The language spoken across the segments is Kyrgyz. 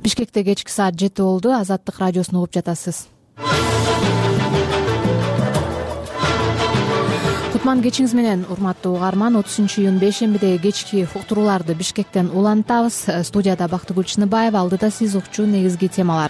Бишкекте кечки саат 7 болду. Азаттык радиосун угуп жатасыз. Кутман кечиңиз менен, урматтуу угарман. 30-июнь бейшембидеги кечки уктурууларды Бишкектен улантабыз. Студияда Бактыгүл Чыныбаева, алдыда сиз укчу негизги темалар.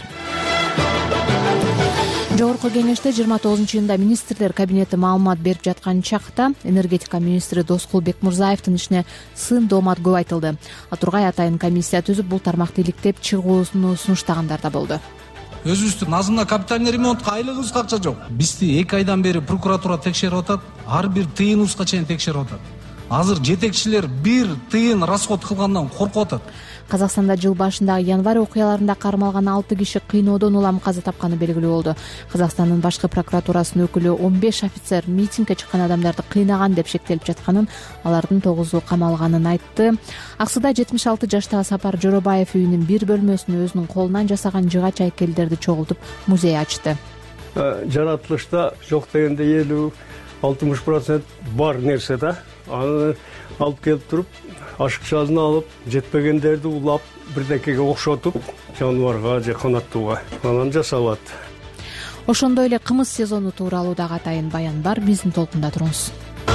Жогорку кеңеште 29-июнда министрлер кабинети маалымат берип жаткан чакта энергетика министри Доскул Бекмурзаевдин ишине сын доомат көп айтылды. Тургай атайын комиссия түзүп, бул тармакты иликтеп чыгууну сунуштагандар да болду. Өзүбүздүн назымда капитальный ремонтко айлыгыбызга акча жок. Бизди 2 айдан бери прокуратура текшерип атат, ар бир тыйыныбызга чейин текшерип атат. Азыр жетекчилер бир тыйын расход кылгандан коркуп атат. Казакстанда жыл башындагы январь окуяларында кармалган 6 киши кыйноодон улам каза тапканы белгилүү болду. Казакстандын башкы прокуратурасынын өкүлү 15 офицер митингге чыккан адамдарды кыйнаган деп шектелип жатканын, алардын 9-у камалганын айтты. Аксыда 76 жаштагы Сапар Жоробаев үйүнүн бир бөлмөсүнө өзүнүн колунан жасаган жыгач айкелдерди чогултуп музей ачты. Жаратылышта жок дегенде 50-60% бар нерсе да. Аны алып келип туруп, ашыкчасын алып, жетпегендерди улап, бирдекеге окшотуп, жаныбарга же канаттууга анан жасалат. Ошондой эле кымыз сезону тууралуу дагы атайын баян бар. Биздин толкунда туруңуз.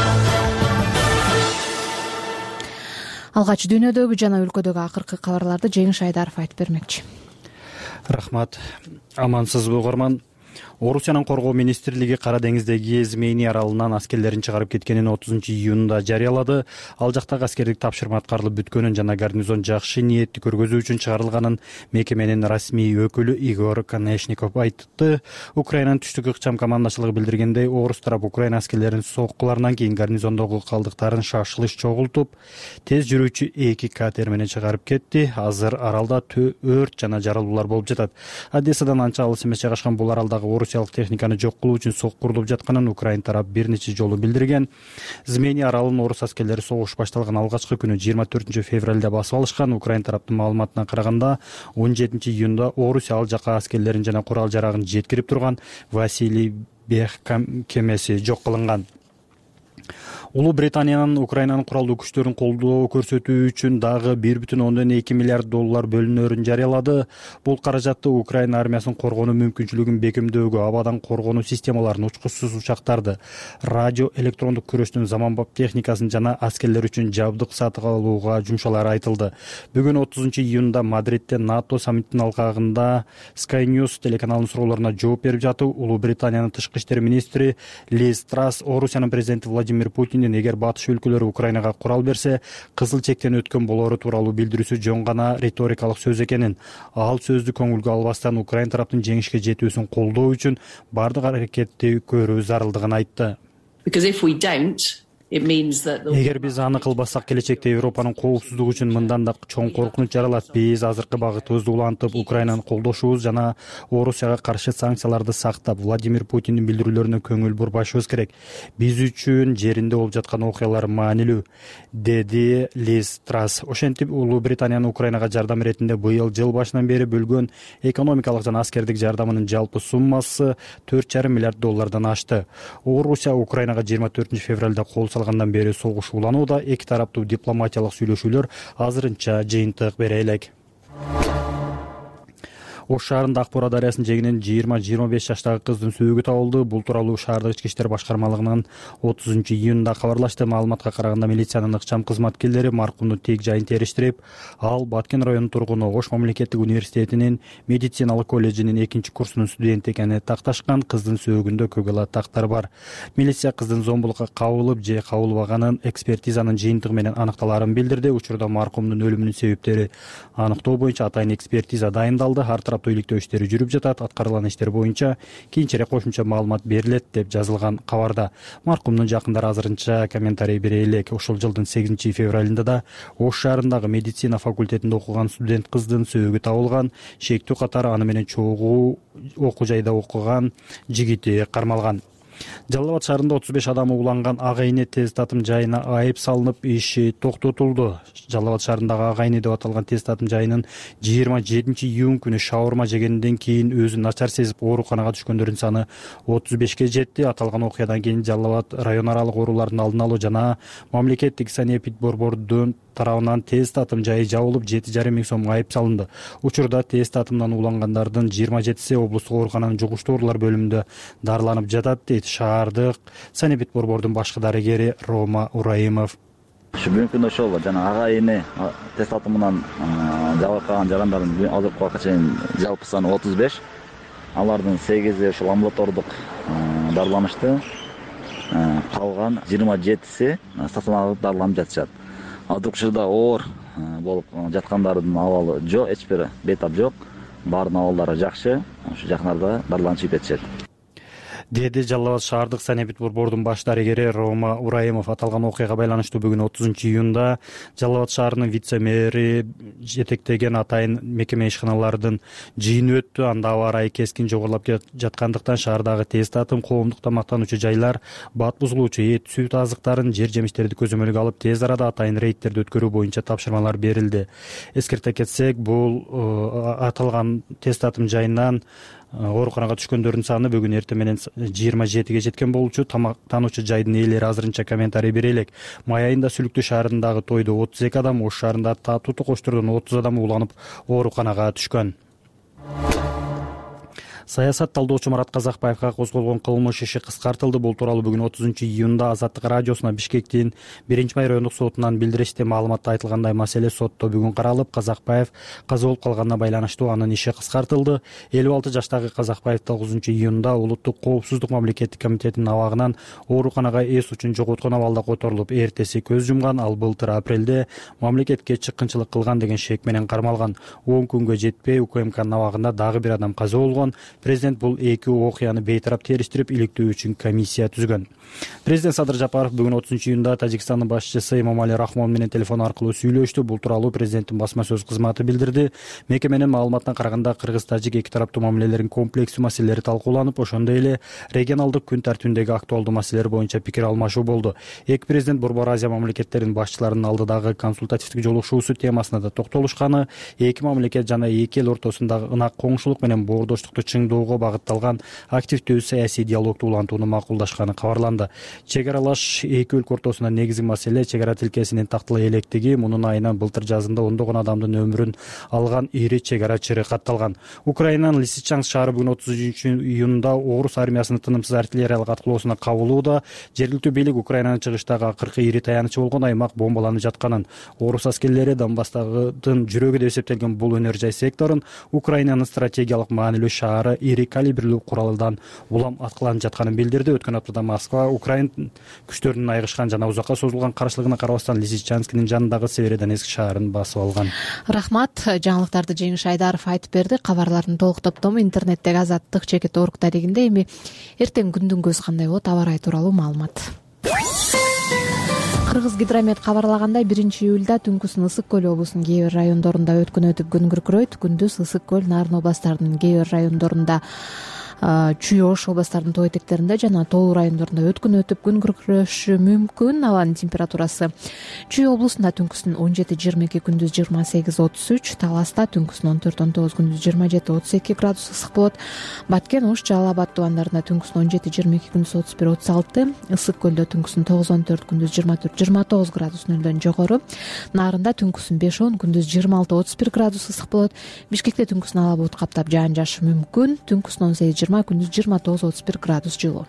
Алгач дүйнөдөгү жана өлкөдөгү акыркы кабарларды Жеңиш Айдаров айтып бермекчи. Рахмат. Амансызбы угарман. Орусиянын коргоо министрлиги Кара деңиздеги Змейни аралынан аскерлерин чыгарып кеткенин 30-июнда жарыялады. Ал жактагы аскердик тапшырма аткарылып бүткөнүн жана гарнизон жакшы ниетти көргөзүү үчүн чыгарылганын мекеменин расмий өкүлү Игор Конешников айтты. Украинанын түштүк ыкчам командачылыгы билдиргендей, орус тарап Украина аскерлеринин соккуларынан кийин гарнизондогу калдыктарын шашылыш чогултуп, тез жүрүүчү 2 катер менен чыгарып кетти. Азыр аралда өрт жана жарылуулар болуп жатат. Одессадан анча алыс эмес жайгашкан бул аралдагы орусиялык техниканы жок кылуу үчүн соккурулуп жатканын Украин тарап бир нече жолу билдирген. Змейни аралын орус аскерлери согуш башталган алгачкы күнү 24 февралда басып алышкан. Украин тараптын маалыматына караганда 17-июнда Орусия ал жака аскерлерин жана курал жарагын жеткирип турган Василий Бех кемеси жок кылынган. Улуу Британиянын Украинанын куралдуу күчтөрүн колдоо көрсөтүү үчүн дагы 1,2 миллиард доллар бөлүнөрүн жарыялады. Бул каражатты Украина армиясынын коргонуу мүмкүнчүлүгүн бекемдөөгө, абадан коргонуу системаларын, учкучсуз учактарды, радио электрондук күрөштүн заманбап техникасын жана аскерлер үчүн жабдык сатып алууга жумшалары айтылды. Бүгүн 30-июнда Мадридте НАТО саммитинин алкагында Sky News телеканалынын суроолоруна жооп берип жатып, Улуу Британиянын тышкы иштер министри Лиз Трасс Орусиянын президенти Владимир Путин эгер батыш өлкөлөрү Украинага курал берсе, кызыл чектен өткөн болору тууралуу билдирүүсү жөн гана риторикалык сөз экенин, ал сөздү көңүлгө албастан Украин тараптын жеңишке жетүүсүн колдоо үчүн бардык аракетти көрүү зарылдыгын айтты. Эгер биз аны кылбасак, келечекте Европанын коопсуздугу үчүн мындан да чоң коркунуч жаралат. Биз азыркы багытыбызды улантып, Украинаны колдошубуз жана Орусияга каршы санкцияларды сактап, Владимир Путиндин билдирүүлөрүнө көңүл бурбашыбыз керек. Биз үчүн жеринде болуп жаткан окуялар маанилүү, деди Лиз Трасс. Ошентип, Улуу Британиянын Украинага жардам иретинде быйыл жыл башынан бери бөлгөн экономикалык жана аскердик жардамынын жалпы суммасы 4,5 миллиард доллардан ашты. Орусия Украинага 24 февралда кол салгандан бери согуш уланууда. Эки тараптуу дипломатиялык сүйлөшүүлөр азырынча жыйынтык бере элек. Ош шаарында Акбора дарыясынын жээгинен 20-25 жаштагы кыздын сөөгү табылды. Бул тууралуу шаардык ички иштер башкармалыгынын 30-июнда кабарлашты. Маалыматка караганда милициянын ыкчам кызматкерлери маркумдун тек жайын териштирип, ал Баткен районунун тургуну, Ош мамлекеттик университетинин медициналык колледжинин 2-курсунун студенти экенин такташкан. Кыздын сөөгүндө көгала тактар бар. Милиция кыздын зомбулукка кабылып же кабылбаганын экспертизанын жыйынтыгы менен аныкталарын билдирди. Учурда маркумдун өлүмүнүн себептери аныктоо боюнча атайын экспертиза дайындалды. Ар тараптуу иликтөө иштери жүрүп жатат. Аткарылган иштер боюнча кийинчерээк кошумча маалымат берилет деп жазылган кабарда. Маркумдун жакындары азырынча комментарий бере элек. Ошол жылдын 8 февралында да Ош шаарындагы медицина факультетинде окуган студент кыздын сөөгү табылган. Шектүү катары аны менен чогуу окуу жайда окуган жигити кармалган. Жалал Абад шаарында 35 адам уланган ага ийне тез татым жайына айып салынып, иши токтотулду. Жалал Абад шаарындагы ага ийне деп аталган тез татым жайынын 27-июнь күнү шаурма жегенден кийин өзүн начар сезип ооруканага түшкөндөрдүн саны 35ке жетти. Аталган окуядан кийин Жалал Абад район аралык оорулардын алдын алуу жана мамлекеттик санэпидбордун тарабынан тез татым жайы жабылып 7,5 миң сом айып салынды. Учурда тез татымдан улангандардын 27си облустук оорукананын жугуштуу оорулар бөлүмүндө дарыланып жатат, дейт шаардык санэпидбордун башкы дарыгери Рома Ураимов. Бүгүнкү күндө ошол жана ага ийне тез татымынан жабыркаган жарандардын азыркы убакка чейин жалпы саны 35. Алардын 8и ошол амбулатордук дарыланышты. Калган 27си стационардык дарыланып жатышат. Азыркы учурда оор болуп жаткандардын абалы жок, эч бир бейтап жок. Баарынын абалдары жакшы. Ушу жакын арада дарыланып чыгып кетишет, деди Жалал Абад шаардык санэпидбордун баш дарыгери Рома Ураимов. Аталган окуяга байланыштуу бүгүн 30-июнда Жалал Абад шаарынын вице-мэри жетектеген атайын мекеме ишканалардын жыйыны өттү. Анда аба ырайы кескин жогорулап жаткандыктан шаардагы тез татым, коомдук тамактануучу жайлар, бат бузулуучу эт, сүт азыктарын, жер жемиштерди көзөмөлгө алып, тез арада атайын рейдтерди өткөрүү боюнча тапшырмалар берилди. Эскерте кетсек, бул аталган тез татым жайынан ооруканага түшкөндөрдүн саны бүгүн эртең менен 27ге жеткен болчу. Тамактануучу жайдын ээлери азырынча комментарий бере элек. Май айында Сүлүктүү шаарындагы тойдо 32 адам, Ош шаарында татуу токочтордон 30 адам уланып ооруканага түшкөн. Саясат талдоочу Марат Казакбаевга козголгон кылмыш иши кыскартылды. Бул тууралуу бүгүн 30-июнда Азаттык радиосуна Бишкектин 1-май райондук сотунан билдириште маалыматта айтылгандай маселе сотто бүгүн каралып, Казакбаев каза болуп калганына байланыштуу анын иши кыскартылды. 56 жаштагы Казакбаев 9-июнда Улуттук коопсуздук мамлекеттик комитетинин абагынан ооруканага эс учун жоготкон абалда которулуп, эртеси көз жумган. Ал былтыр апрелде мамлекетке чыккынчылык кылган деген шек менен кармалган. 10 күнгө жетпей УКМКнын абагында дагы бир адам каза болгон. Президент бул эки окуяны бейтарап териштирип, иликтөө үчүн комиссия түзгөн. Президент Садыр Жапаров бүгүн 30-июнда Тажикстандын башчысы Эмомали Рахмон менен телефон аркылуу сүйлөштү. Бул тууралуу президенттин басма сөз кызматы билдирди. Мекеменин маалыматына караганда, кыргыз-тажик эки тараптуу мамилелерин комплекстүү маселелери талкууланып, ошондой эле регионалдык күн тартибиндеги актуалдуу маселелер боюнча пикир алмашуу болду. Эки президент Борбор Азия мамлекеттеринин башчыларынын алдыдагы консультативдик жолугушуусу темасына да токтолушканы, эки мамлекет жана эки эл ортосундагы ынак коңшулук менен боордоштукту чыңдоого багытталган активдүү саясий диалогду улантууну макулдашканы кабарланды. Чек аралаш эки өлкө ортосунда негизги маселе чек ара тилкесинин тактала электиги. Мунун айынан былтыр жазында ондогон адамдын өмүрүн алган ири чек ара чыры катталган. Украинанын Лисичанск шаары бүгүн 30-июнда орус армиясынын тынымсыз артиллериялык аткылоосуна кабылууда. Жергиликтүү бийлик Украинанын чыгыштагы акыркы ири таянычы болгон аймак бомбаланып жатканын, орус аскерлери Донбасстагы жүрөгү деп эсептелген бул өнөр жай секторун Украинанын стратегиялык маанилүү шаары ири калибрлүү куралдан улам аткыланып жатканын билдирди. Өткөн аптада Москва Украин күчтөрүнүн айгышкан жана узакка созулган каршылыгына карабастан Лисичанскинин жанындагы Северодонецк шаарын басып алган. Рахмат. Жаңылыктарды Жеңиш Айдаров айтып берди. Кабарлардын толук топтому интернеттеги Азаттык.org дарегинде. Эми эртең күндүн көзү кандай болот, аба ырайы тууралуу маалымат. Кыргыз гидромет кабарлагандай 1-июлда түнкүсүн Ысык көл облусунун кээ бир райондорунда өткөн өтүп күн күркүрөйт. Күндүз Ысык көл, Нарын областарынын кээ бир райондорунда, Чүй Ош областарынын тоо этектеринде жана Тоолуу райондорунда өткөн өтүп күн күркүрөшү мүмкүн. Абанын температурасы Чүй облусунда түнкүсүн 17-22, күндүз 28-33, Таласта түнкүсүн 14-19, күндүз 27-32 градус ысык болот. Баткен, Ош, Жалал Абад тубандарында түнкүсүн 17-22, күндүз 31-36, Ысык көлдө түнкүсүн 9-14, күндүз 24-29 градус нөлдөн жогору. Нарында түнкүсүн 5-10, күндүз 26-31 градус ысык болот. Бишкекте түнкүсүн ала булут каптап жаан жаашы мүмкүн. Түнкүсүн 18-20, күндүз 29-31 градус жылуу.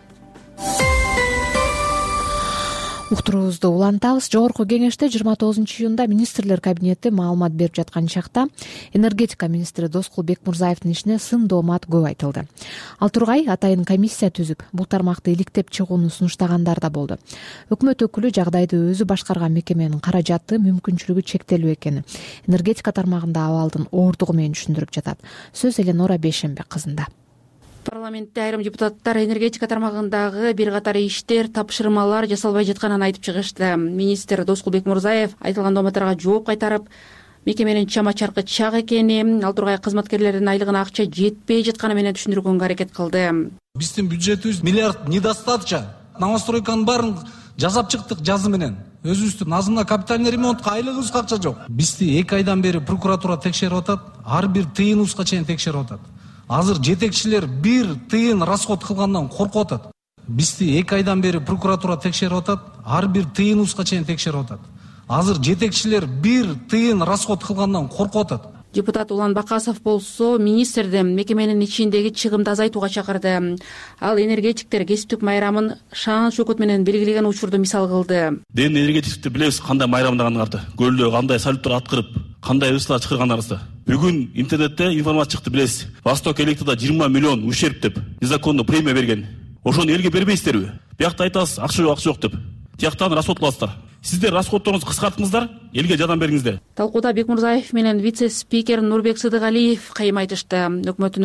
Уктуруубузду улантабыз. Жогорку кеңеште 29-июнда министрлер кабинети маалымат берип жаткан чакта энергетика министри Доскул Бекмурзаевдин ишине сын доомат көп айтылды. Ал тургай атайын комиссия түзүп, бул тармакты иликтеп чыгууну сунуштагандар да болду. Өкмөт өкүлү жагдайды өзү башкарган мекеменин каражаты, мүмкүнчүлүгү чектелүү экенин, энергетика тармагында абалдын оордугу менен түшүндүрүп жатат. Сөз Эленора Бейшембек кызында. Парламентте айрым депутаттар энергетика тармагындагы бир катар иштер, тапшырмалар жасалбай жатканын айтып чыгышты. Министр Доскул Бекмурзаев айтылган дооматтарга жооп кайтарып, мекеменин чама-чаркы чак экени, ал тургай кызматкерлердин айлыгына акча жетпей жатканы менен түшүндүргөнгө аракет кылды. Биздин бюджетибиз миллиард недостаточно. Новостройканын баарын жасап чыктык жазы менен. Өзүбүздүн назымына капитальный ремонтко айлыгыбызга акча жок. Бизди 2 айдан бери прокуратура текшерип атат. Ар бир тыйыныбызга чейин текшерип атат. Азыр жетекчилер 1 тыйын расход кылгандан коркуп атат. Бизди 2 айдан бери прокуратура текшерип атат. Ар бир тыйыныбызга чейин текшерип атат. Азыр жетекчилер 1 тыйын расход кылгандан коркуп атат. Депутат Улан Бакасов болсо министрди мекеменин ичиндеги чыгымды азайтууга чакырды. Ал энергетиктер кесиптик майрамын шаан шөкөт менен белгилеген учурду мисал кылды. Ден энергетикти билебиз, кандай майрамдаганыңарды, көлдө кандай салюттар аткырып, кандай ыслар чыгаргандарыңызды. Бүгүн интернетте информация чыкты, билесиз. Восток Электрда 20 миллион ущерб деп незаконно премия берген. Ошону элге бербейсиздерби? Биякта айтасыз, акча жок деп. Тияктан расход кыласыздар. Сиздер расходторуңузду кыскартыңыздар, элге жардам бериңиздер. Талкууда Бекмурзаев менен вице-спикер Нурбек Сыдыгалиев кайым айтышты. Өкмөттүн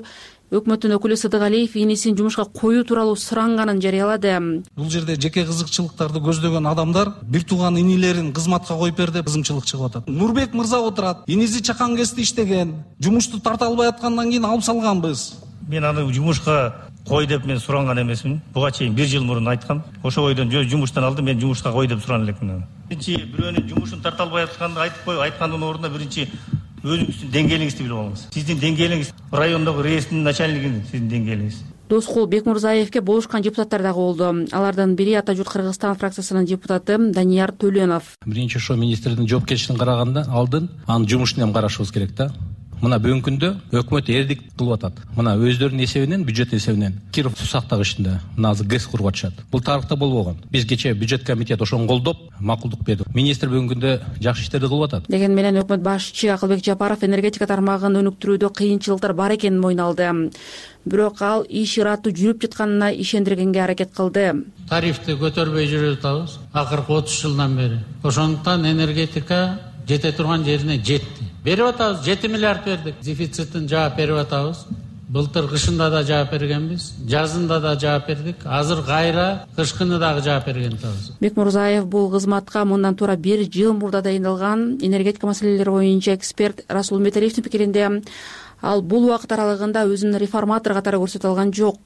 өкүлү Сыдыгалиев инисин жумушка коюу тууралуу суранганын жарыялады. Бул жерде жеке кызыкчылыктарды көздөгөн адамдар бир тууган инилерин кызматка коюп берди, кызымчылык чыгып атат. Нурбек мырза отурат, иниси чакан кести иштеген, жумушту тарта албай аткандан кийин алып салганбыз. Мен аны жумушка кой деп мен суранган эмесмин. Буга чейин 1 жыл мурун айткам. Ошо бойдон жумуштан алдым, мен жумушка кой деп суран элекмин. Биринчи бирөөнүн жумушун тарта албай атканды айтып кой, айткандын ордуна биринчи өзүңүздүн деңгээлиңизди билип алыңыз. Сиздин деңгээлиңиз райондогу рейстин начальнигинин сиздин деңгээлиңиз. Доскул Бекмурзаевке болушкан депутаттар дагы болду. Алардын бири Ата журт Кыргызстан фракциясынын депутаты Данияр Төлөнов. Биринчи ошо министрдин жоопкерчилигин караганда алдын анын жумушун эми карашыбыз керек да. Мына бүгүнкү күндө өкмөт эрдик кылып атат. Мына өздөрүнүн эсебинен, бюджет эсебинен Киров суу сактагыч ишинде мына азыр ГЭС куруп атышат. Бул тарыхта болбогон. Биз кечээ бюджет комитет ошону колдоп, макулдук бердик. Министр бүгүнкү күндө жакшы иштерди кылып атат. Деген менен өкмөт башчы Акылбек Жапаров энергетика тармагын өнүктүрүүдө кыйынчылыктар бар экенин мойналды. Бирок ал иш ыраттуу жүрүп жатканына ишендиргенге аракет кылды. Тарифти көтөрбөй жүрүп атабыз акыркы 30 жылдан бери. Ошондуктан энергетика жете турган жерине жетти. Берип атабыз, 7 миллиард бердик. Дефицитин жаап берип атабыз. Былтыр кышында да жаап бергенбиз, жазында да жаап бердик. Азыр кайра кышкыны дагы жаап берген атабыз. Бекмурзаев бул кызматка мындан туура 1 жыл мурда дайындалган энергетика маселелери боюнча эксперт Расул Металиевдин пикиринде ал бул убакыт аралыгында өзүн реформатор катары көрсөтө алган жок.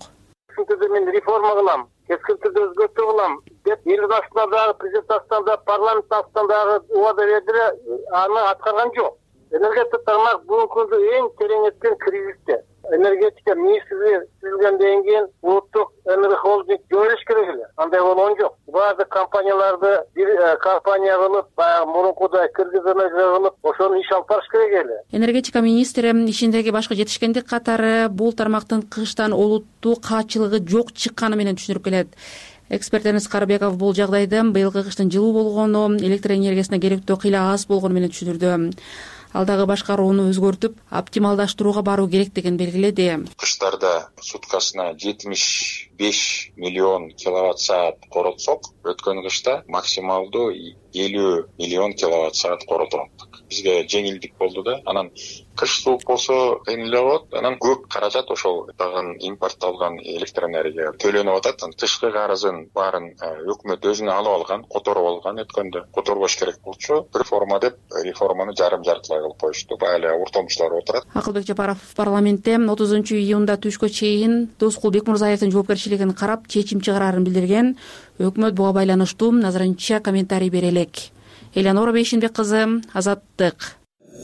Мен реформа кылам, кескин түрдө өзгөртүү кылам деп эл астында дагы, президент астында дагы, парламент астында дагы убада берди, аны аткарган жок. Энергетика тармак бүгүнкү күндө эң терең эткен кризисте. Энергетика министрлиги түзүлгөндөн кийин улуттук энерги холдинг жойулуш керек эле. Андай болгон жок. Баардык компанияларды бир компания кылып, баягы мурункудай Кыргызстанда кылып, ошону иш алып барыш керек эле. Энергетика министри ишиндеги башка жетишкендик катары бул тармактын кыштан олуттуу каатчылыгы жок чыкканы менен түшүнүрүп келет. Эксперт Энис Карыбеков бул жагдайды быйылкы кыштын жылуу болгону, электр энергиясына керектүү кыйла аз болгону менен түшүндүрдү. Ал дагы башкарууну өзгөртүп, оптималдаштырууга баруу керектигин белгиледи. Кыштарда суткасына 75 миллион киловатт саат коротсок, өткөн кышта максималдуу 50 миллион киловатт саат коротондук. Бизге жеңилдик болду да. Анан кыш суук болсо кыйынлап болот. Анан көп каражат ошол тагын импортталган электр энергия төлөнүп атат. Тышкы карызын баарын өкмөт өзүнө алып алган, которуп алган. Өткөндө которбош керек болчу. Реформа деп реформаны жарым-жартылай кылып коюшту. Али ортомчулар отурат. Акылбек Жапаров парламентте 30 июнда түшкө чейин Доскул Бекмурзаевдин жоопкерчилигин карап чечим чыгарарын билдирген. Өкмөт буга байланыштуу назарынча комментарий бере элек. Элеонора Бейшинбек кызы, Азаттык.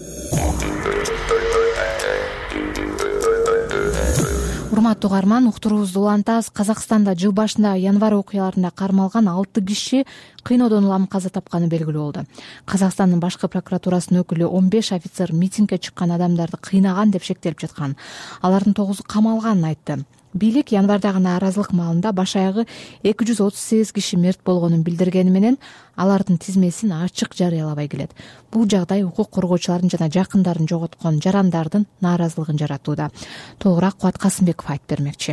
Урматтуу угарман, уктуруубузду улантабыз. Казакстанда жыл башында январь окуяларында кармалган 6 киши кыйноодон улам каза тапканы белгилүү болду. Казакстандын башкы прокуратурасынын өкүлү 15 офицер митингге чыккан адамдарды кыйнаган деп шектелип жаткан. Алардын 9-у камалганын айтты. Бийлик январдагы нааразылык маалында баш аягы 238 киши мерт болгонун билдиргени менен алардын тизмесин ачык жарыялабай келет. Бул жагдай укук коргоочулардын жана жакындарын жоготкон жарандардын нааразылыгын жаратууда. Толугураак Кубат Касымбеков айтып бермекчи.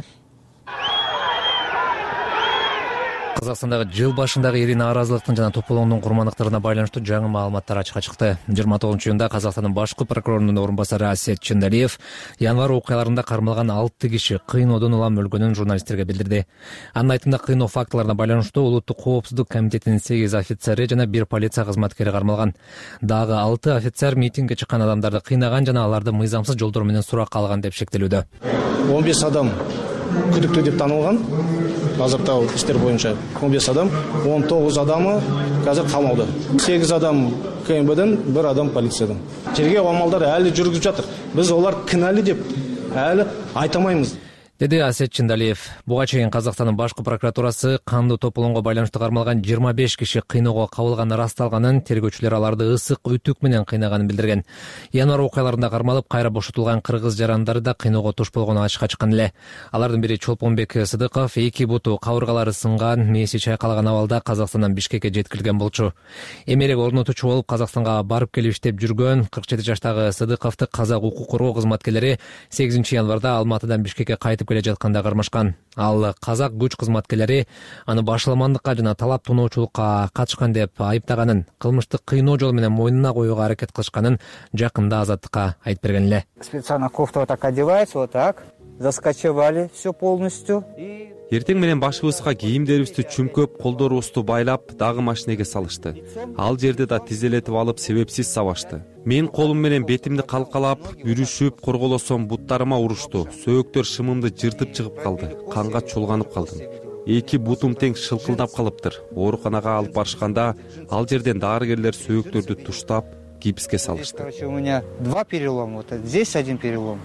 Казакстандагы жыл башындагы ири нааразылыктын жана тополоңдун курмандыктарына байланыштуу жаңы маалыматтар ачыкка чыкты. 29-июнда Казакстандын башкы прокурорунун орун басары Асет Чындалиев январь окуяларында кармалган 6 киши кыйноодон улам өлгөнүн журналисттерге билдирди. Анын айтымында кыйноо фактыларына байланыштуу улуттук коопсуздук комитетинин 8 офицери жана 1 полиция кызматкери кармалган. Дагы 6 офицер митингге чыккан адамдарды кыйнаган жана аларды мыйзамсыз жолдор менен суракка алган деп шектелүүдө. 15 адам күдүктүү деп танылган. Азыртау иштер боюнча 15 адам, 19 адамы қазір камауда. 8 адам КМБден, 1 адам полициядан. Тергөө амалдары әлі жүргүзүп жатыр. Біз олар кінәлі деп әлі айтамаймыз. Деди Асет Чындалиев. Буга чейин Казакстандын башкы прокуратурасы кандуу тополоңго байланыштуу кармалган 25 киши кыйноого кабылганы расталганын, тергөөчүлөр аларды ысык үтүк менен кыйнаганын билдирген. Январь окуяларында кармалып, кайра бошотулган кыргыз жарандары да кыйноого туш болгону ачыкка чыккан эле. Алардын бири Чолпонбек Сыдыков, 2 буту кабыргалары сынган, мээси чайкалган абалда Казакстандан Бишкекке жеткирилген болчу. Эмерек орнотуучу болуп Казакстанга барып келип иштеп жүргөн 47 жаштагы Сыдыковду казак укук коргоо кызматкерлери 8 январда Алматыдан Бишкекке кайтып келе жатканда кармашкан. Ал казак күч кызматкерлери аны башаламандыкка жана талап тоноочулукка катышкан деп айыптаганын, кылмыштык кыйноо жолу менен мойнуна коюуга аракет кылышканын жакында Азаттыкка айтып берген эле. Специально кофта вот так одевается, вот так, заскочевали все полностью. Эртең менен башыбызга кийимдерибизди чүмкөп, колдорубузду байлап, дагы машинеге салышты. Ал жерде да тизелетип алып, себепсиз сабашты. Мен колум менен бетимди калкалап, бүрүшүп, корголосом буттарыма урушту. Сөөктөр шымымды жыртып чыгып калды. Канга чулганып калдым. 2 бутум тең шылкылдап калыптыр. Ооруканага алып барышканда, ал жерден дарыгерлер сөөктөрдү туштап, гипске салышты. У меня 2 перелома, вот здесь 1 перелом,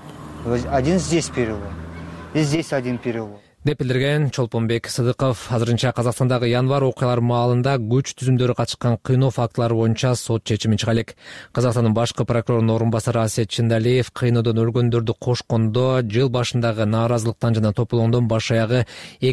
1 здесь перелом, и здесь 1 перелом. Деп билдирген Чолпонбек Сыдыков. Азырынча Казакстандагы январь окуялары маалында күч түзүмдөрү катышкан кыйноо фактылары боюнча сот чечимин чыга элек. Казакстандын башкы прокурорунун орун басары Асет Чындалиев кыйноодон өлгөндөрдү кошкондо жыл башындагы нааразылыктан жана тополоңдон баш аягы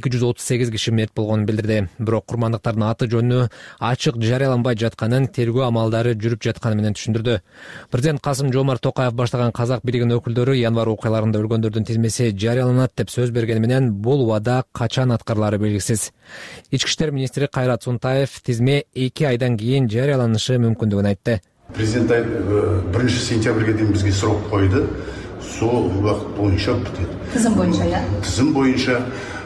238 киши мерт болгонун билдирди. Бирок курмандыктардын аты жөнү ачык жарыяланбай жатканын, тергөө амалдары жүрүп жатканы менен түшүндүрдү. Президент Касым-Жомарт Токаев баштаган казак бийлигинин өкүлдөрү январь окуяларында өлгөндөрдүн тизмеси жарыяланат деп сөз бергени менен бул убада качан аткарылары белгисиз. Ички иштер министри Кайрат Сунтаев тизме 2 айдан кийин жарыяланышы мүмкүндүгүн айтты. Президент 1 сентябрге дейин бизге срок койду. Сол убакыт боюнча бүтөт. Тизим боюнча, я? Тизим боюнча,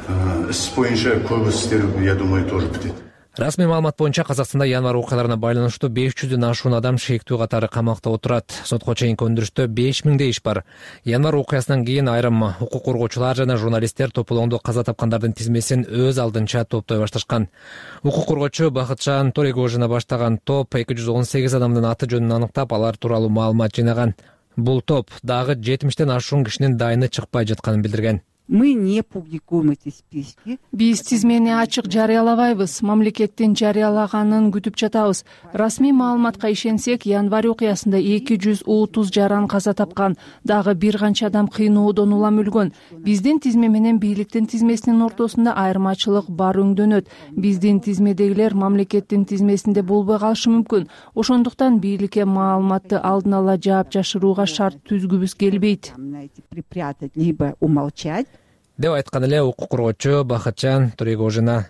иш боюнча көп иштер, я думаю, тоже бүтөт. Расмий маалымат боюнча Казакстанда январь окуяларына байланыштуу 500дөн ашуун адам шектүү катары камакта отурат. Сотко чейинки өндүрүштө 5000 иш бар. Январь окуясынан кийин айрым укук коргоочулар жана журналисттер тополоңдо каза тапкандардын тизмесин өз алдынча топтой башташкан. Укук коргоочу Бакытжан Торегожина баштаган топ 218 адамдын аты жөнүн аныктап, алар тууралуу маалымат жыйнаган. Бул топ дагы 70ден ашуун кишинин дайыны чыкпай жатканын билдирген. Мы не публикуем эти списки. Биз тизмени ачык жарыялабайбыз. Мамлекеттин жарыялаганын күтүп жатабыз. Расмий маалыматка ишенсек, январь окуясында 230 жаран каза тапкан, дагы бир канча адам кыйноодон улам өлгөн. Биздин тизме менен бийликтин тизмесинин ортосунда айырмачылык бар өңдөнөт. Биздин тизмедегилер мамлекеттин тизмесинде болбой калышы мүмкүн. Ошондуктан бийликке маалыматты алдын ала жаап жашырууга шарт түзгүбүз келбейт. Припрятать либо умолчать. Деп айткан эле укук коргоочу Бакытжан Торегожина.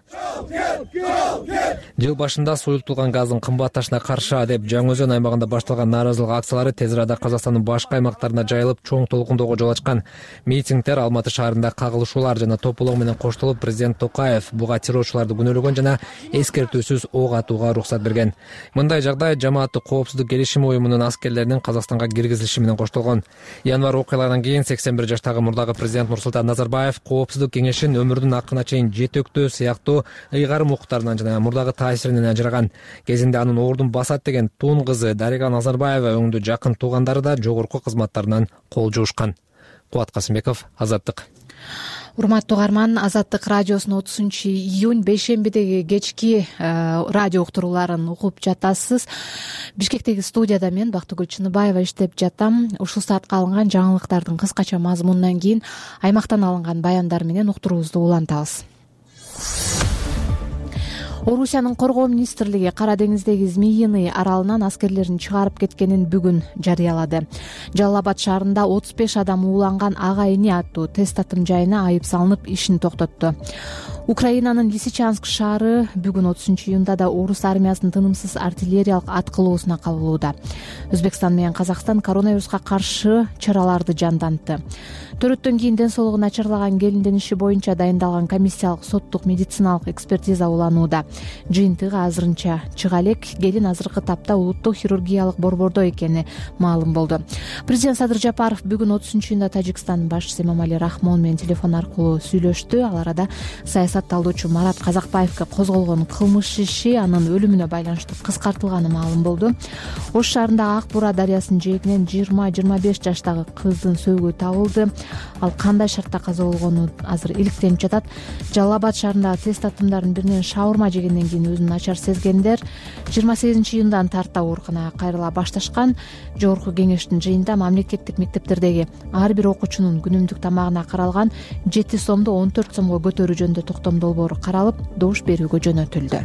Жыл башында суюлтулган газдын кымбатташына каршы деп Жаңы Өзөн аймагында башталган нааразылык акциялары тез арада Казакстандын башка аймактарына жайылып, чоң толкундоого жол ачкан. Митингдер Алматы шаарында кагылышуулар жана тополоң менен коштолуп, президент Токаев буга террорчуларды күнөөлөгөн жана эскертүүсүз ок атууга уруксат берген. Мындай жагдай Жамааттык коопсуздук келишими уюмунун аскерлеринин Казакстанга киргизилиши менен коштолгон. Январь окуяларынан кийин 81 жаштагы мурдагы президент Нурсултан Назарбаев коопсуздук кеңешин өмүрүнүн акырына чейин жетектөө сыяктуу ыйгарым укуктарынан жана мурдагы таасиринен ажыраган. Кезинде анын ордун басат деген тун кызы Дарига Назарбаева өңдү жакын туугандары да жогорку кызматтарынан кол жуушкан. Кубат Касымбеков, Азаттык. Урматтуу угарман, Азаттык радиосунун 30-июнь бейшембидеги кечки радио уктурууларын угуп жатасыз. Бишкектеги студияда мен Бактыгүл Чыныбаева иштеп жатам. Ушул саатка алынган жаңылыктардын кыскача мазмунунан кийин аймактан алынган баяндар менен уктуруубузду улантабыз. Орусиянын коргоо министрлиги Кара деңиздеги Змеиный аралынан аскерлерин чыгарып кеткенин бүгүн жарыялады. Жалал-Абад шаарында 35 адам ууланган ага-эни аттуу тест татым жайына айып салынып, ишин токтотту. Украинанын Лисичанск шаары бүгүн 30-июнда да орус армиясынын тынымсыз артиллериялык аткылоосуна кабылууда. Өзбекстан менен Казакстан коронавируска каршы чараларды жандантты. Төрөттөн кийин ден соолугу начарлаган келиндин иши боюнча дайындалган комиссиялык соттук медициналык экспертиза уланууда. жыйынтыгы азырынча чыга элек. Келин азыркы тапта улуттук хирургиялык борбордо экени маалым болду. Президент Садыр Жапаров бүгүн 30-июнда Тажикстандын башчысы Эмомали Рахмон менен телефон аркылуу сүйлөштү. Ал арада саясат талдоочу Марат Казакбаевге козголгон кылмыш иши анын өлүмүнө байланыштуу кыскартылганы маалым болду. Ош шаарындагы Ак Бура дарыясынын жээгинен 20-25 жаштагы кыздын сөөгү табылды. Ал кандай шартта каза болгону азыр иликтенип жатат. Жалал Абад шаарындагы тест татымдардын биринен шаурма жегенден кийин өзүн начар сезгендер 28-июндан тарта ооруканага кайрыла башташкан. Жогорку кеңештин жыйынында мамлекеттик мектептердеги ар бир окуучунун күнүмдүк тамагына каралган 7 сомду 14 сомго көтөрүү жөнүндө токтом долбоору каралып, добуш берүүгө жөнөтүлдү.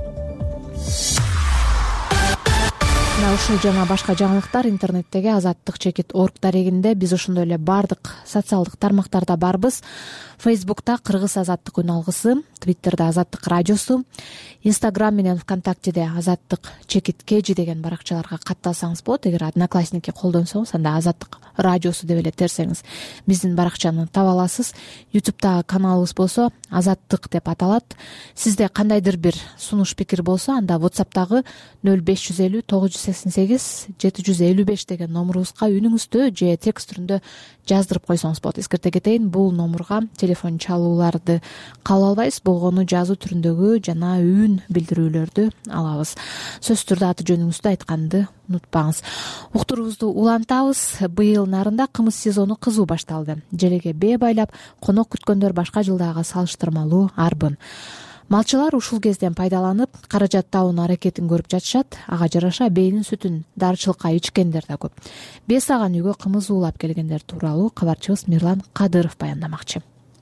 Ушул жана башка жаңылыктар интернеттеги azattik.org дарегинде. Биз ошондой эле бардык социалдык тармактарда барбыз. Фейсбукта Кыргыз Азаттык үн алгысы, Твиттерде Азаттык радиосу, Инстаграм менен ВКонтактеде azattik_kg деген баракчаларга катталсаңыз болот. Эгер Одноклассники колдонсоңуз, анда Азаттык радиосу деп эле терсеңиз биздин баракчаны таба аласыз. Ютубтагы каналыбыз болсо Азаттык деп аталат. Сизде кандайдыр бир сунуш пикир болсо, анда WhatsApp'тагы 0550 988 755 деген номурубузга үнүңүздү же текст түрүндө жаздырып койсоңуз болот. Эскерте кетейин, бул номурга телефон чалууларды кабыл албайбыз, болгону жазуу түрүндөгү жана үн билдирүүлөрдү алабыз. Сөзсүз түрдө аты жөнүңүздү айтканды унутпаңыз. Уктуруубузду улантабыз. Быйыл нарында кымыз сезону кызуу башталды. Желеге бээ байлап, конок күткөндөр башка жылдагыга салыштырмалуу арбын. Малчылар ушул кезден пайдаланып, каражат табуу аракетин көрүп жатышат. Ага жараша бэйнин сүтүн дарчылыкка ичкендер да көп. Бээ саган үйгө кымыз уулап келгендер тууралуу кабарчыбыз Мирлан Кадыров баяндамакчы.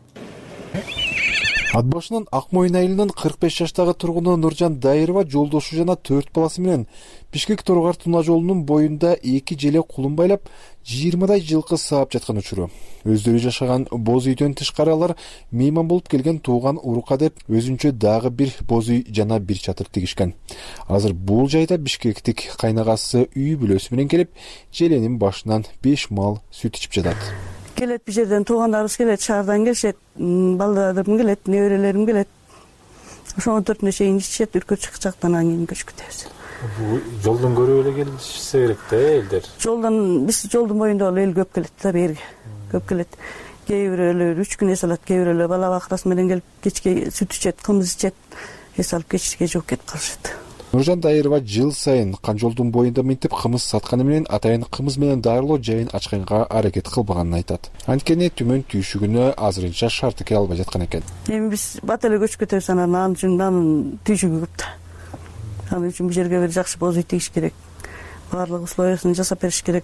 Ат башынын Ак Мойын айылынын 45 жаштагы тургуну Нуржан Дайырова жолдошу жана 4 баласы менен Бишкек Торгар Туна жолунун боюнда 2 желе кулун байлап 20дай жылкы саап жаткан учуру. Өздөрү жашаган боз үйдөн тышкары алар мейман болуп келген тууган урука деп өзүнчө дагы бир боз үй жана бир чатыр тигишкен. Азыр бул жайда бишкектик кайнагасы үй бүлөсү менен келип, желенин башынан 5 мал сүт ичип жатат. Келет бир жерден туугандарыбыз келет, шаардан келишет, балдарым келет, неберелерим келет. Ошону 4-үнө чейин ичишет, үркөт чыкчактан анан кийин көчүп кетебиз. Бул жолдон көрүп эле келишсе керек да элдер. Биз жолдун боюнда эл көп келет да, берге. Көп келет. Кээ бирөөлөр 3 күн эс алат, кээ бирөөлөр бала бакырасы менен келип кечке сүт ичет, кымыз ичет, эс алып кечке жооп кетип калышат. Нуржан Дайырова жыл сайын Канжолдун боюнда минтип кымыз сатканы менен атайын кымыз менен дарылоо жайын ачканга аракет кылбаганын айтат. Анткени түмөн түйшүгүнө азырынча шарт эке албай жаткан экен. Эми биз бат эле көчүп кетебиз, анан үчүн түйшүгү көп да. Анын үчүн бул жерге бир жакшы боз үй тигиш керек. Баардык условиясын жасап бериш керек.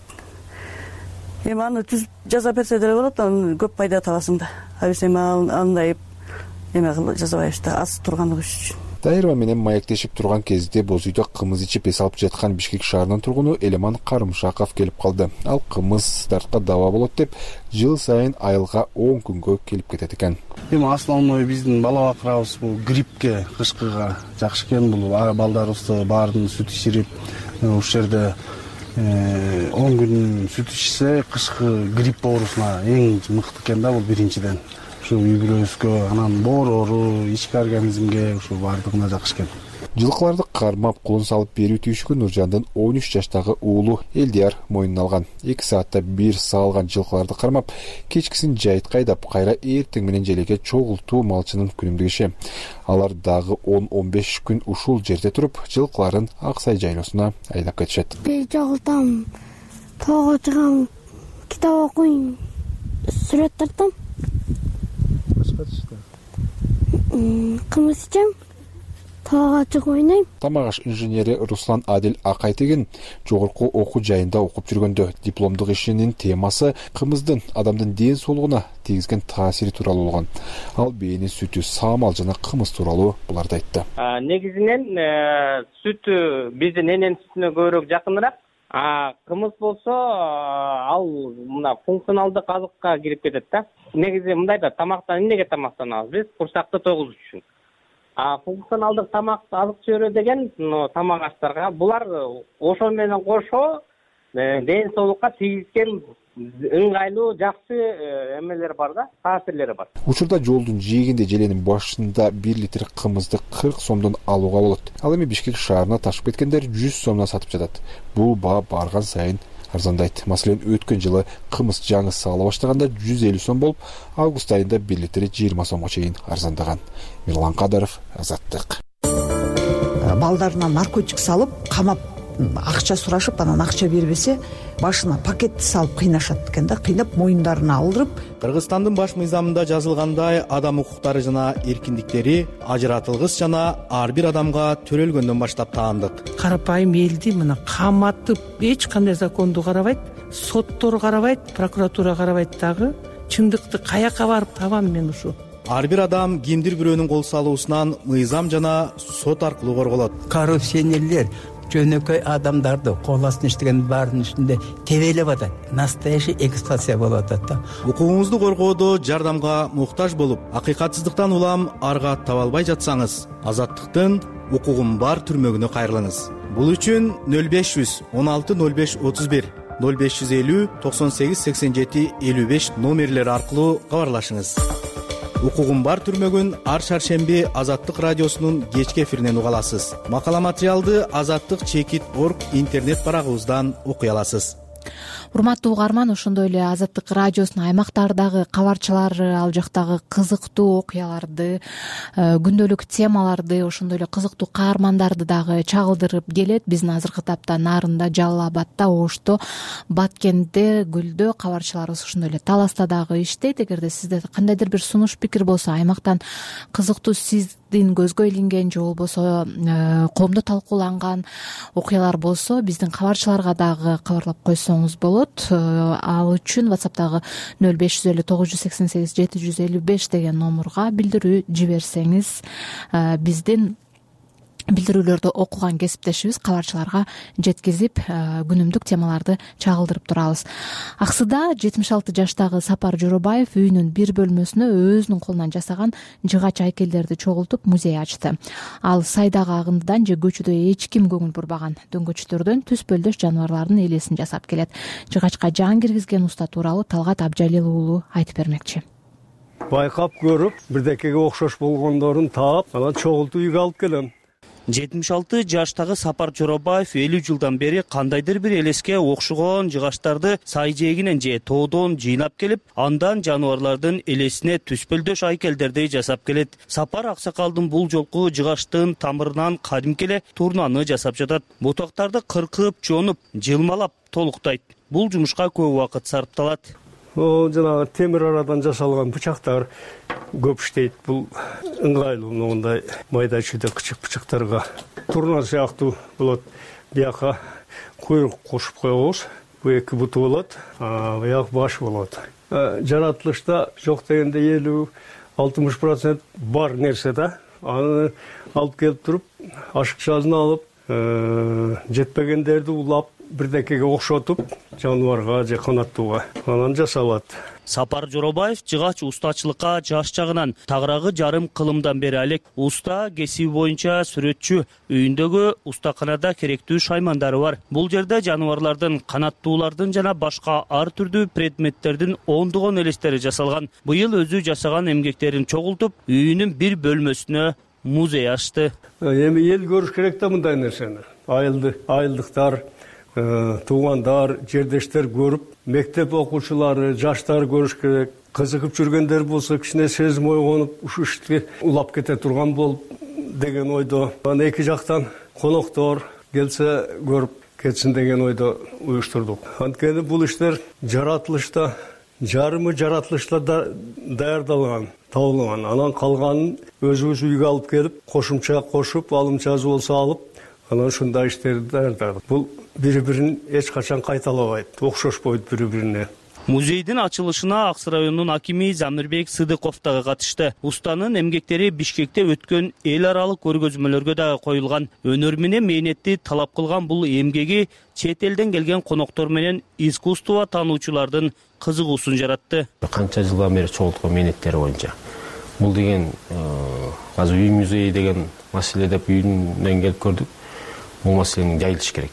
Эми аны түзүп жасап берсе деле болот, анан көп пайда табасың да. Абис эми андай эме жасабайбыз да, аз тургандыгы үчүн. Дайырова менен маектешип турган кезде боз үйдө кымыз ичип эс алып жаткан Бишкек шаарынын тургуну Элеман Карымшаков келип калды. Ал кымыз дартка даба болот деп жыл сайын айылга 10 күнгө келип кетет экен. Эми основной биздин бала бакырабыз бул гриппке, кышкыга жакшы экен. Бул балдарыбызды баарын сүт ичирип, ушул жерде 10 күн сүт ичсе кышкы грипп оорусуна эң мыкты экен да, бул биринчиден. Ушул үй бүлөбүзгө, анан боорору, ички организмге ушул баардыгына жакшы экен. Жылкыларды кармап, кулун салып берүү түйшүгү Нуржандын 13 жаштагы уулу Элдияр мойнуна алган. 2 саатта бир саалган жылкыларды кармап, кечкисин жайытка айдап, кайра эртең менен желеге чогултуу малчынын күнүмдүк иши. Алар дагы 10-15 күн ушул жерде туруп, жылкыларын Аксай жайлоосуна айдап кетишет. Бир жогултам, тоого чыгам, китап окуйм, сүрөт тартам. Кымыз ичем, тоого чыгып ойнойм. Тамак аш инженери Руслан Адил Акайтеген жогорку окуу жайында окуп жүргөндө дипломдук ишинин темасы кымыздын адамдын ден соолугуна тийгизген таасири тууралуу болгон. Ал бээнин сүтү, саамал жана кымыз тууралуу буларды айтты. Негизинен сүтү биздин эненин сүтүнө көбүрөөк жакыныраак. Кымыз болсо ал мына функционалдык азыкка кирип кетет да. Негизи мындай да, тамактан эмнеге тамактанабыз биз? Курсакты тогузуш үчүн. Функционалдык тамак азык чөйрө деген тамак аштарга булар ошо менен кошо ден соолукка тийгизген ыңгайлуу жакшы эмелер бар да, таасирлери бар. Учурда жолдун жээгинде желенин башында 1 литр кымызды 40 сомдон алууга болот. Ал эми Бишкек шаарына ташып кеткендер 100 сомдон сатып жатат. Бул баа барган сайын арзандайт. Маселен, өткөн жылы кымыз жаңы саала баштаганда 150 сом болуп, август айында 1 литри 20 сомго чейин арзандаган. Мирлан Кадыров, Азаттык. Балдарына наркотик салып, камап акча сурашып, анан акча бербесе, башына пакетти салып кыйнашат экен да, кыйнап моюндарына алдырып. Кыргызстандын баш мыйзамында жазылгандай, адам укуктары жана эркиндиктери ажыратылгыс жана ар бир адамга төрөлгөндөн баштап таандык. Карапайым элди мына каматып, эч кандай законду карабайт, соттор карабайт, прокуратура карабайт дагы. Чындыкты каяка барып табам мен ушу? Ар бир адам кимдир бирөөнүн кол салуусунан мыйзам жана сот аркылуу корголот. Коррупционерлер жөнөкөй адамдарды кол астына иштеген баарынын үстүндө тебелеп атат. Настоящий эксплуатация болуп атат да. Укугуңузду коргоодо жардамга муктаж болуп, акыйкатсыздыктан улам арга таба албай жатсаңыз, Азаттыктын укугум бар түрмөгүнө кайрылыңыз. Бул үчүн 0500 16 05 31 0550 98 87 55 номерлери аркылуу кабарлашыңыз. Укугум бар түрмөгүн ар шаршемби Азаттык радиосунун кечки эфиринен уга аласыз. Макала материалды azattik.org интернет барагыбыздан окуй аласыз. Урматтуу угарман, ошондой эле Азаттык радиосунун аймактардагы кабарчылары ал жактагы кызыктуу окуяларды, күндөлүк темаларды, ошондой эле кызыктуу каармандарды дагы чагылдырып келет. Биздин азыркы тапта Нарында, Жалал Абадта, Ошто, Баткенде, Гүлдө кабарчыларыбыз ошондой эле Таласта дагы иштейт. Эгерде сизде кандайдыр бир сунуш пикир болсо, аймактан кызыктуу сиздин көзгө илинген же болбосо коомдо талкууланган окуялар болсо, биздин кабарчыларга дагы кабарлап койсоңуз болот. Ал үчүн WhatsApp'тагы 0550 988 755 деген номурга билдирүү жиберсеңиз, биздин билдирүүлөрдү окуган кесиптешибиз кабарчыларга жеткизип, күнүмдүк темаларды чагылдырып турабыз. Аксыда 76 жаштагы Сапар Жоробаев үйүнүн бир бөлмөсүнө өзүнүн колунан жасаган жыгач айкелдерди чогултуп музей ачты. Ал сайдагы агындыдан же көчүдө эч ким көңүл бурбаган дөңгөчтөрдөн түз пөлдөш жаныбарлардын элесин жасап келет. Жыгачка жан киргизген уста тууралуу Талгат Абжалил уулу айтып бермекчи. Байкап көрүп, бирдекеге окшош болгондорун таап, анан чогултуп үйгө алып келем. 76 жаштагы Сапар Жоробаев 50 жылдан бери кандайдыр бир элеске окшогон жыгачтарды сай жээгинен же тоодон жыйнап келип, андан жаныбарлардын элесине түспөлдөш айкелдерди жасап келет. Сапар аксакалдын бул жолку жыгачтын тамырынан кадимки эле турнаны жасап жатат. Бутактарды кыркып, чонуп, жылмалап толуктайт. Бул жумушка көп убакыт сарпталат. Жанагы темир арадан жасалган бычактар көп иштейт. Бул ыңгайлуу, мындай майда чүйдө кычык бычактарга турна сыяктуу болот. Бияка куйрук кошуп коебуз. Бу эки буту болот, бияк баш болот. Жаратылышта жок дегенде 50-60% бар нерсе да. Аны алып келип туруп, ашыкчасын алып, жетпегендерди улап, бирдекеге окшотуп, жаныбарга же канаттууга анан жасалат. Сапар Жоробаев жыгач устачылыкка жаш жагынан тагыраагы жарым кылымдан бери алек. Уста кесиби боюнча сүрөтчү, үйүндөгү устаканада керектүү шаймандары бар. Бул жерде жаныбарлардын, канаттуулардын жана башка ар түрдүү предметтердин ондогон элестери жасалган. Быйыл өзү жасаган эмгектерин чогултуп, үйүнүн бир бөлмөсүнө музей ачты. Эми эл көрүш керек да мындай нерсени. Айылдыктар, туугандар, жердештер көрүп, мектеп окуучулары, жаштар көрүш керек. Кызыгып жүргөндөр болсо, кичине сезим ойгонуп, ушу ишти улап кете турган болуп деген ойдо. Аны эки жактан коноктор келсе көрүп кетсин деген ойдо уюштурдук. Анткени бул иштер жаратылышта, жарымы жаратылышта даярдалган, табылган. Анан калганын өзүбүз үйгө алып келип, кошумча кошуп, алымчасы болсо алып, анан ушундай иштерди даярдадык. Бул бири-бирин эч качан кайталабайт, окшошпойт бири-бирине. Музейдин ачылышына Аксы районунун акими Замирбек Сыдыков дагы катышты. Устанын эмгектери Бишкекте өткөн эл аралык көргөзмөлөргө дагы коюлган. Өнөр менен мээнетти талап кылган бул эмгеги чет элден келген коноктор менен искусство таануучулардын кызыгуусун жаратты. Канча жылдан бери чогулткан мээнеттери боюнча бул деген азыр үй музейи деген маселе деп үйүнөн келип көрдүк. Бул маселени жайылтыш керек.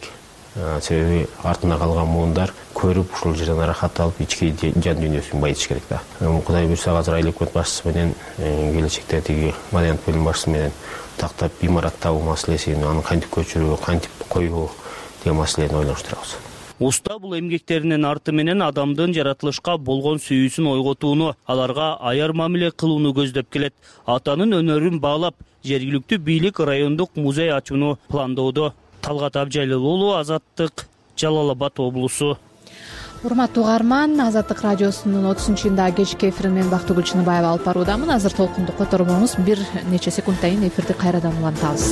себеби артына калган муундар көрүп ушул жерден ырахат алып ички жан дүйнөсүн байытыш керек да. Кудай буйрса азыр айыл өкмөт башчысы менен келечекте тиги маданият бөлүм башчысы менен тактап имарат табуу маселесин, аны кантип көчүрүү, кантип коюу деген маселени ойлоштурабыз. Уста бул эмгектеринин арты менен адамдын жаратылышка болгон сүйүүсүн ойготууну, аларга аяр мамиле кылууну көздөп келет. Атанын өнөрүн баалап, жергиликтүү бийлик райондук музей ачууну пландоодо. Талгат Абжайлыл уулу, Азаттык, Жалал Абад облусу. Урматтуу угарман, Азаттык радиосунун 30-июндагы кечки эфирин мен Бактыгүл Чыныбаева алып баруудамын. Азыр толкунду котормоңуз, бир нече секундтан кийин эфирди кайрадан улантабыз.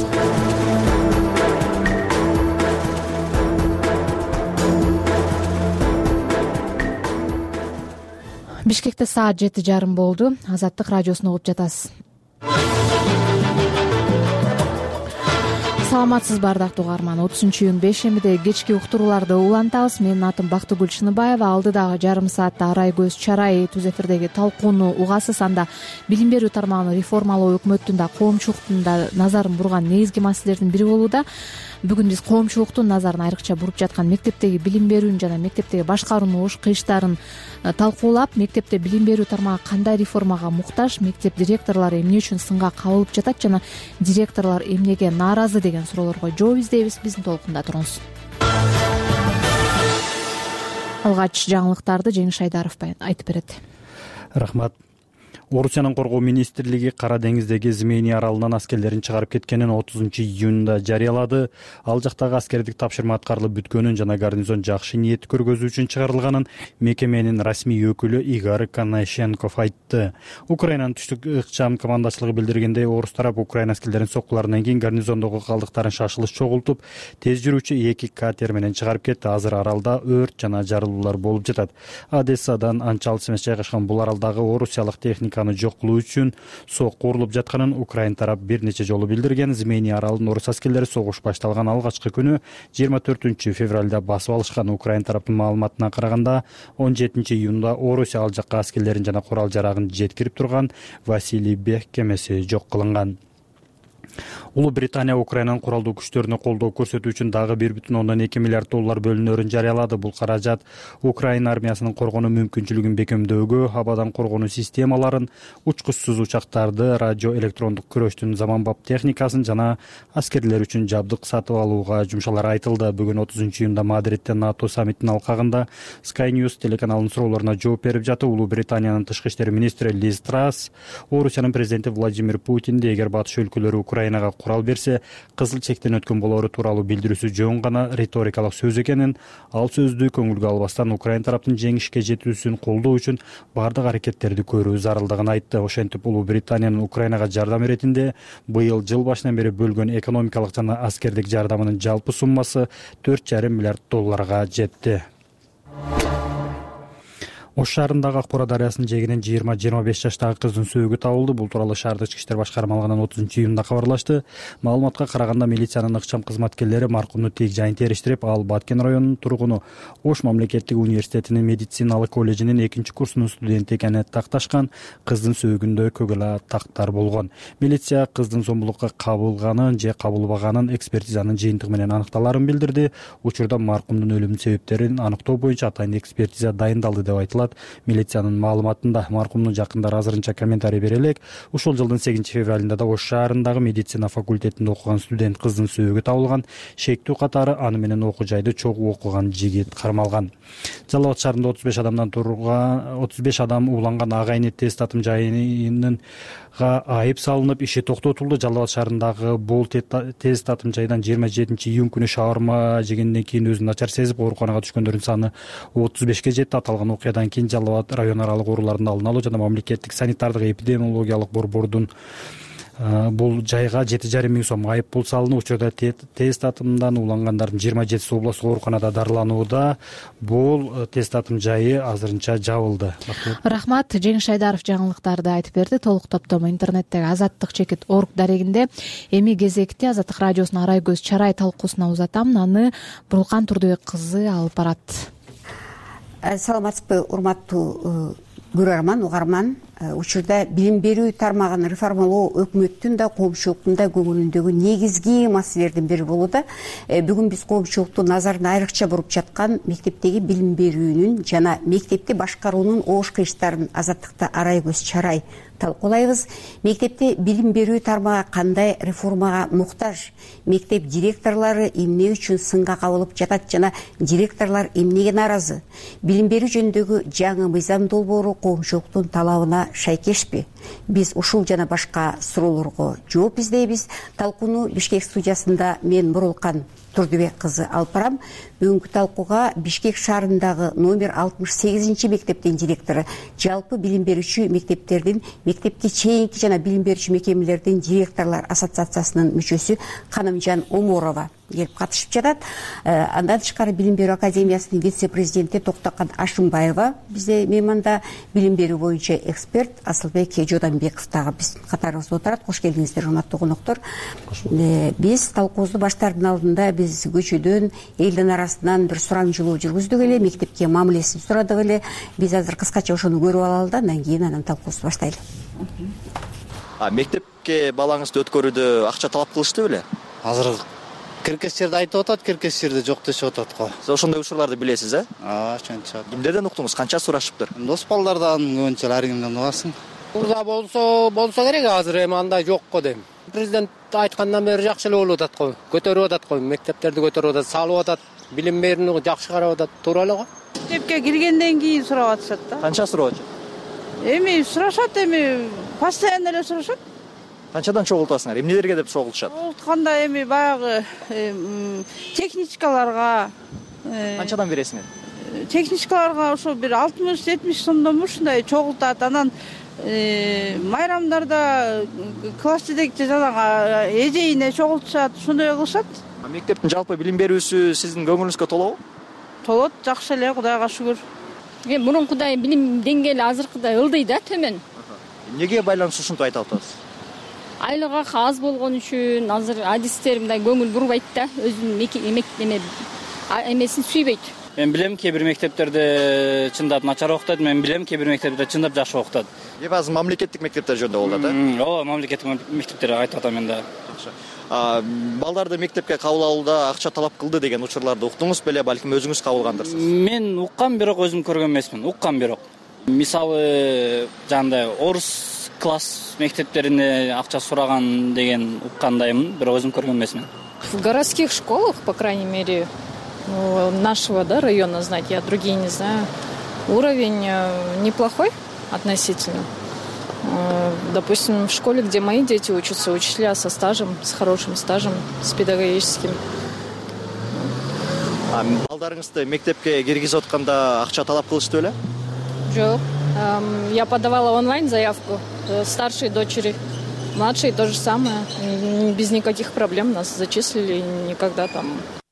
Бишкекте саат 7:30 болду. Азаттык радиосун угуп жатасыз. Саламатсызбы ардактуу угарман. 30-июнь бейшембиде кечки уктурууларды улантабыз. Менин атым Бактыгүл Чыныбаева. Алдыдагы жарым саатта Арай көз чарай түз эфирдеги талкууну угасыз. Анда билим берүү тармагын реформалоо өкмөттүн да коомчулуктун да назарын бурган негизги маселелердин бири болууда. Бүгүн биз коомчулуктун назарын айрыкча буруп жаткан мектептеги билим берүүнү жана мектептеги башкаруунун уш кыйыштарын талкуулап, мектепте билим берүү тармагы кандай реформага муктаж, мектеп директорлору эмне үчүн сынга кабылып жатат жана директорлор эмнеге нааразы деген суроолорго жооп издейбиз. Биздин толкунда туруңуз. Алгач жаңылыктарды Жеңиш Айдаров айтып берет. Рахмат. Орусиянын коргоо министрлиги Кара деңиздеги Змейни аралынан аскерлерин чыгарып кеткенин 30-июнда жарыялады. Ал жактагы аскердик тапшырма аткарылып бүткөнүн жана гарнизон жакшы ниет көргөзүү үчүн чыгарылганын мекеменин расмий өкүлү Игорь Коношенков айтты. Украинанын түштүк ыкчам командачылыгы билдиргендей, орус тарап Украина аскерлерин соккуларынан кийин гарнизондогу калдыктарын шашылыш чогултуп, тез жүрүүчү 2 катер менен чыгарып кетти. Азыр аралда өрт жана жарылуулар болуп жатат. Одессадан анча алыс эмес жайгашкан бул аралдагы орусиялык техниканы жок кылуу үчүн сокку урулуп жатканын Украин тарап бир нече жолу билдирген. Змейни аралын орус аскерлери согуш башталган алгачкы күнү 24-февралда басып алышкан. Украин тараптын маалыматына караганда 17-июнда Орусия ал жакка аскерлерин жана курал жарагын жеткирип турган Василий Бек кемеси жок кылынган. Улуу Британия Украинанын куралдуу күчтөрүнө колдоо көрсөтүү үчүн дагы 1,2 миллиард доллар бөлүнөрүн жарыялады. Бул каражат Украина армиясынын коргонуу мүмкүнчүлүгүн бекемдөөгө, абадан коргонуу системаларын, учкучсуз учактарды, радио электрондук күрөштүн заманбап техникасын жана аскерлер үчүн жабдык сатып алууга жумшалар айтылды. Бүгүн 30-июнда Мадридте НАТО саммитинин алкагында Sky News телеканалынын суроолоруна жооп берип жатып, Улуу Британиянын тышкы иштер министри Лиз Трасс Орусиянын президенти Владимир Путинди эгер батыш өлкөлөрү Украинага курал берсе, кызыл чектен өткөн болору тууралуу билдирүүсү жөн гана риторикалык сөз экенин, ал сөздү көңүлгө албастан Украин тараптын жеңишке жетүүсүн колдоо үчүн бардык аракеттерди көрүү зарылдыгын айтты. Ошентип Улуу Британиянын Украинага жардам иретинде быйыл жыл башынан бери бөлгөн экономикалык жана аскердик жардамынын жалпы суммасы 4,5 миллиард долларга жетти. Ош шаарындагы Акбора дарыясынын жээгинен 20-25 жаштагы кыздын сөөгү табылды. Бул тууралуу шаардык ички иштер башкармалыгынан 30-июнда кабарлашты. Маалыматка караганда милициянын ыкчам кызматкерлери маркумдун тек жайын териштирип, ал Баткен районунун тургуну, Ош мамлекеттик университетинин медициналык колледжинин 2-курсунун студенти экени такташкан. Кыздын сөөгүндө көк ала тактар болгон. Милиция кыздын зомбулукка кабылганын же кабылбаганын экспертизанын жыйынтыгы менен аныкталарын билдирди. Учурда маркумдун өлүм себептерин аныктоо боюнча атайын экспертиза дайындалды деп айтылат. Милициянын маалыматында маркумдун жакындары азырынча комментарий бере элек. Ушул жылдын 8-февралында да Ош шаарындагы медицина факультетинде окуган студент кыздын сөөгү табылган. Шектүү катары аны менен окуу жайды чогуу окуган жигит кармалган. Жалал Абад шаарында 35 адам ууланган ага эне тест татым жайынын айып салынып, иши токтотулду. Жалал Абад шаарындагы бул тест татым жайдан 27-июнь күнү шаурма жегенден кийин өзүн начар сезип, ооруканага түшкөндөрдүн саны 35ке жетти. Аталган окуядан кийин Жалал Абад район аралык оорулардын алдын алуу жана мамлекеттик санитардык эпидемиологиялык борбордун бул жайга 7,5 миң сом айып пул салынып, учурда тест татымдан уулангандардын 27 областтык ооруканада дарыланууда. Бул тест татым жайы азырынча жабылды. Рахмат. Жеңиш Айдаров жаңылыктарды айтып берди. Толук топтому интернеттеги azattik.org дарегинде. Эми кезекте Азаттык радиосунун Арай көз чарай талкуусуна узатам. Аны Бурулкан Турдубек кызы алып барат. Саламатсызбы, урматтуу көрөрман, угарман. учурда билим берүү тармагын реформалоо өкмөттүн да коомчулуктун да көңүлүндөгү негизги маселелердин бири болууда. Бүгүн биз коомчулуктун назарын айрыкча буруп жаткан мектептеги билим берүүнүн жана мектепти башкаруунун оош кыйыштарын азаттыкта арай көз чарай талкуулайбыз. Мектепте билим берүү тармагы кандай реформага муктаж, мектеп директорлору эмне үчүн сынга кабылып жатат жана директорлор эмнеге нааразы, билим берүү жөнүндөгү жаңы мыйзам долбоору коомчулуктун талабына шайкешпи? Биз ушул жана башка суроолорго жооп издейбиз. Талкууну Бишкек студиясында мен Мурулкан Турдубек кызы алып барам. Бүгүнкү талкууга Бишкек шаарындагы номер 68 мектептин директору, жалпы билим берүүчү мектептердин, мектепке чейинки жана билим берүүчү мекемелердин директорлор ассоциациясынын мүчөсү Канымжан Оморова келип катышып жатат. Андан тышкары билим берүү академиясынын вице-президенти Токтокан Ашымбаева бизде мейманда, билим берүү боюнча эксперт Асылбек Жодамбеков дагы биздин катарыбызда отурат. Кош келдиңиздер, урматтуу коноктор. Биз талкуубузду баштаардын алдында биз көчөдөн элдин арасынан бир сурамжылоо жүргүздүк эле, мектепке мамилесин сурадык эле. Биз азыр кыскача ошону көрүп алалы да, андан кийин анан талкуубузду баштайлы. Мектепке балаңызды өткөрүүдө акча талап кылышты беле? Азыр киркестерди айтып атат, киркестерди жок дешип атат го. Сиз ошондой учурларды билесиз, э? Ошончо. Кимдерден уктуңуз? Канча сурашыптыр? Дос балдардан көбүнчө ар кимден угасың. Урда болсо керек, азыр эми андай жок го дейм. Президент айткандан бери жакшы эле болуп атат го. Көтөрүп атат го, мектептерди көтөрүп атат, салып атат, билим берүүнү жакшы карап атат, туура эле го. Мектепке киргенден кийин сурап атышат да. Канча сурап атышат? Эми сурашат, эми постоянно эле сурашат. Канчадан чогултасыңар? Эмнелерге деп чогултушат? Чогултканда эми баягы техничкаларга. Канчадан бересиңер? Техничкаларга ошо бир 60-70 сомдон ушундай чогултат. Анан майрамдарда класс жетекчи жанагы эжейине чогултушат, ушундай кылышат. Мектептин жалпы билим берүүсү сиздин көңүлүңүзгө толобу? Толот, жакшы эле, Кудайга шүгүр. Мурункудай билим деңгээли азыркыдай ылдый да, төмөн. Эмнеге байланыштуу ушинтип айта атасыз? Айлык акы аз болгон үчүн азыр адистер мындай көңүл бурбайт да, өзүнүн эмесин сүйбөйт. Мен билем, кээ бир мектептерде чындап начар окутат, мен билем, кээ бир мектептерде чындап жакшы окутат. Азыр мамлекеттик мектептер жөнүндө болуп атат, э? Ооба, мамлекеттик мектептер айтып атам мен да. Жакшы. Балдарды мектепке кабыл алууда акча талап кылды деген учурларды уктуңуз беле, балким өзүңүз кабылгандырсыз? Мен уккам, бирок өзүм көргөн эмесмин. Уккам бирок. Мисалы, жандай орус класс мектептерине акча сураган деген уккандаймын, бирок өзүм көргөн эмесмин. В городских школах, по крайней мере, нашего, да, района, знать, я другие не знаю, уровень неплохой относительно. Допустим, в школе, где мои дети учатся, учителя со стажем, с хорошим стажем, с педагогическим. Балдарыңызды мектепке киргизип атканда акча талап кылышты беле? Жок. Я подавала онлайн заявку старшей дочери, младшей то же самое. Без никаких проблем нас зачислили, никогда там.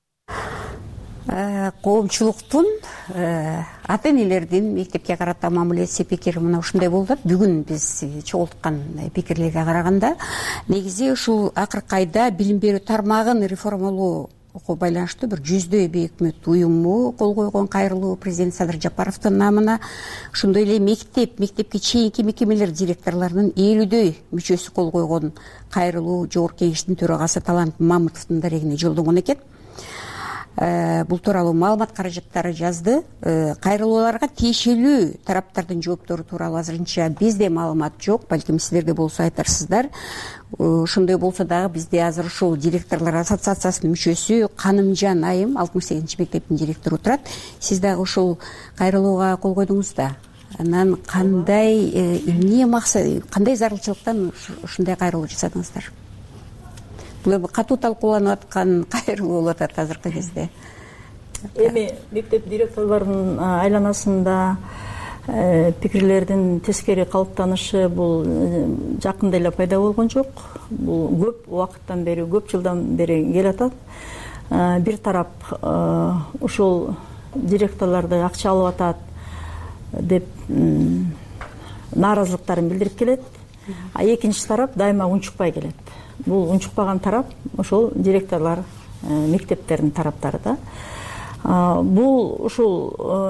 Коомчулуктун ата энелердин мектепке карата мамилеси пикири мына ушундай болуп атат. Бүгүн биз чогулткан пикирлерге караганда негизи ушул акыркы айда билим берүү тармагын реформалоо байланыштуу бир 100дөй өкмөт уюму кол койгон. Кайрылуу президент Садыр Жапаровдун намына. Ошондой эле мектепке чейинки мекемелер директорлорунун 50дөй мүчөсү кол койгон. Кайрылуу жогорку кеңештин төрагасы Талант Мамытовдун дарегине жолдонгон экен. Бул тууралуу маалымат каражаттары жазды. Кайрылууларга тиешелүү тараптардын жооптору тууралуу азырынча бизде маалымат жок, балким силерде болсо айтарсыздар. Ошондой болсо дагы бизде азыр ушул директорлор ассоциациясынын мүчөсү Канымжан Айым 68 мектептин директору турат. Сиз дагы ушул кайрылууга кол койдуңуз да. Анан кандай эмне максат, кандай зарылчылыктан ушундай кайрылуу жасадыңыздар? Бул катуу талкууланып аткан кайрылуу болуп атат азыркы кезде. Эми мектеп директорлорунун айланасында пикирлердин тескери калыптанышы бул жакында эле пайда болгон жок. Бул көп убакыттан бери, көп жылдан бери келатат. Бир тарап ушул директорлорду акча алып атат деп нааразылыктарын билдирип келет. А экинчи тарап дайыма унчукпай келет. Бул унчукпаган тарап ошол директорлор, мектептердин тараптары да. Бул ушул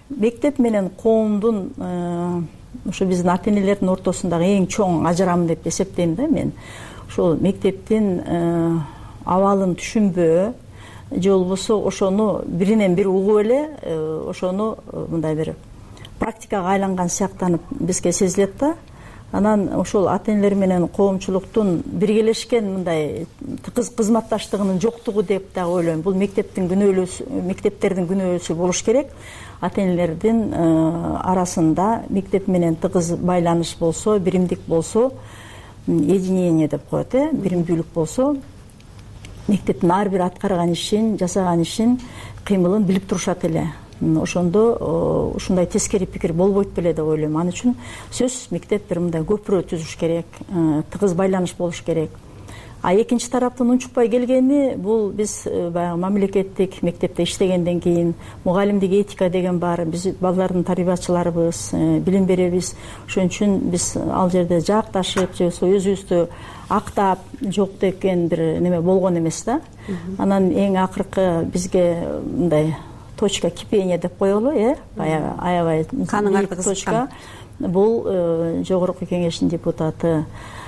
мектеп менен коомдун ошо биздин ата энелердин ортосундагы эң чоң ажырамы деп эсептейм да мен. Ошол мектептин абалын түшүнбөө же болбосо ошону биринен бири угуп эле ошону мындай бир практикага айланган сыяктанып бизге сезилет да. Анан ошол ата энелер менен коомчулуктун биргелешкен мындай тыгыз кызматташтыгынын жоктугу деп дагы ойлойм. Бул мектептердин күнөөсү болуш керек. Ата энелердин арасында мектеп менен тыгыз байланыш болсо, биримдик болсо, единение деп коет, биримдүүлүк болсо, мектептин ар бир аткарган ишин, жасаган ишин, кыймылын билип турушат эле. Ошондо ушундай тескери пикир болбойт беле деп ойлойм. Ал үчүн сөзсүз мектеп бир мындай көпүрө түзүш керек, тыгыз байланыш болуш керек. А экинчи тараптын унчукпай келгени бул биз баягы мамлекеттик мектепте иштегенден кийин мугалимдик этика деген бар. Биз балдардын тарбиячыларыбыз, билим беребиз. Ошон үчүн биз ал жерде жаакташып же өзүбүздү актап жок деген бир неме болгон эмес да. Анан эң акыркы бизге мындай точка кипения деп коелу, баягы аябай каныңарды кызыккан бул жогорку кеңештин депутаты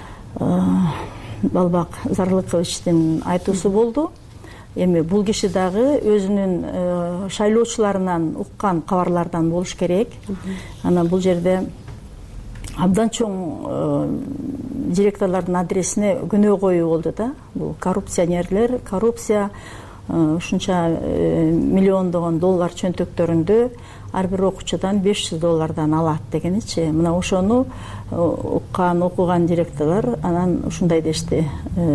Балбак Зарлыковичтин айтуусу болду. Эми бул киши дагы өзүнүн шайлоочуларынан уккан кабарлардан болуш керек. Анан бул жерде абдан чоң директорлордун адресине күнөө коюу болду да. Бул коррупционерлер, коррупция ушунча миллиондогон доллар чөнтөктөрүндө ар бир окуучудан $500 алат дегеничи. Мына ошону уккан, окуган директорлор анан ушундай дешти.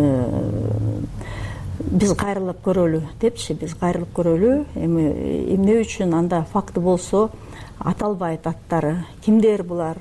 Биз кайрылып көрөлү депчи, биз кайрылып көрөлү. Эми эмне үчүн анда факты болсо аталбайт аттары, кимдер булар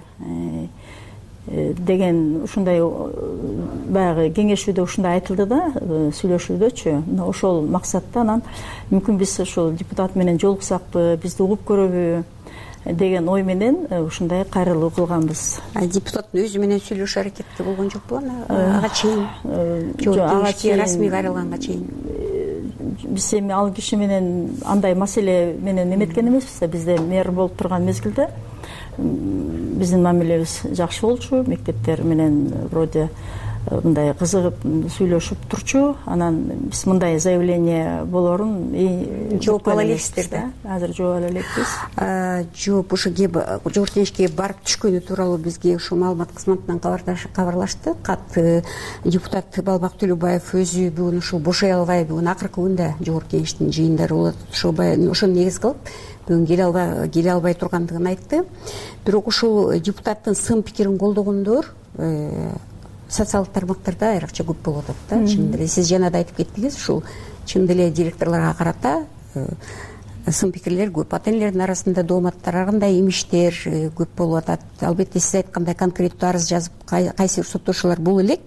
деген ушундай баягы кеңешүүдө ушундай айтылды да, сүйлөшүүдөчү. Ошол максатта анан мүмкүн биз ошол депутат менен жолуксакпы, бизди угуп көрөбү деген ой менен ушундай кайрылуу кылганбыз. Депутаттын өзү менен сүйлөшүү аракети болгон жокпу ага чейин? Жок, расмий кайрылганга чейин. Биз эми ал киши менен андай маселе менен эметкен эмеспиз да. Бизде мэр болуп турган мезгилде биздин мамилебиз жакшы болчу, мектептер менен вроде мындай кызыгып сүйлөшүп турчу. Анан биз мындай заявление болорун жооп ала элексиздер да? Азыр жооп ала элекпиз. Жооп ошо жогорку кеңешке барып түшкөнү тууралуу бизге ушул маалымат кызматынан кабарлашты. Депутат Балбак Төлөбаев өзү бүгүн ушул бошой албай, бүгүн акыркы күндө жогорку кеңештин жыйындары болот. Ошону негиз кылып бүгүн келе албай тургандыгын айтты. Бирок ушул депутаттын сын пикирин колдогондор социалдык тармактарда айрыкча көп болуп атат да. Чын деле сиз жана да айтып кеттиңиз, ушул чын деле директорлорго карата сын пикирлер көп. Ата энелердин арасында дооматтар, ар кандай имиштер көп болуп атат. Албетте сиз айткандай конкреттүү арыз жазып кайсы бир соттошуулар боло элек.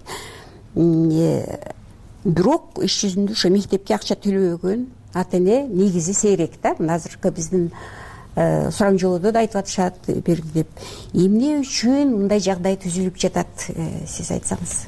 Бирок иш жүзүндө ошо мектепке акча төлөбөгөн ата эне негизи сейрек да. Азыркы биздин сурам жолдо да айтып атышат берди деп. Эмне үчүн мындай жагдай түзүлүп жатат, сиз айтсаңыз?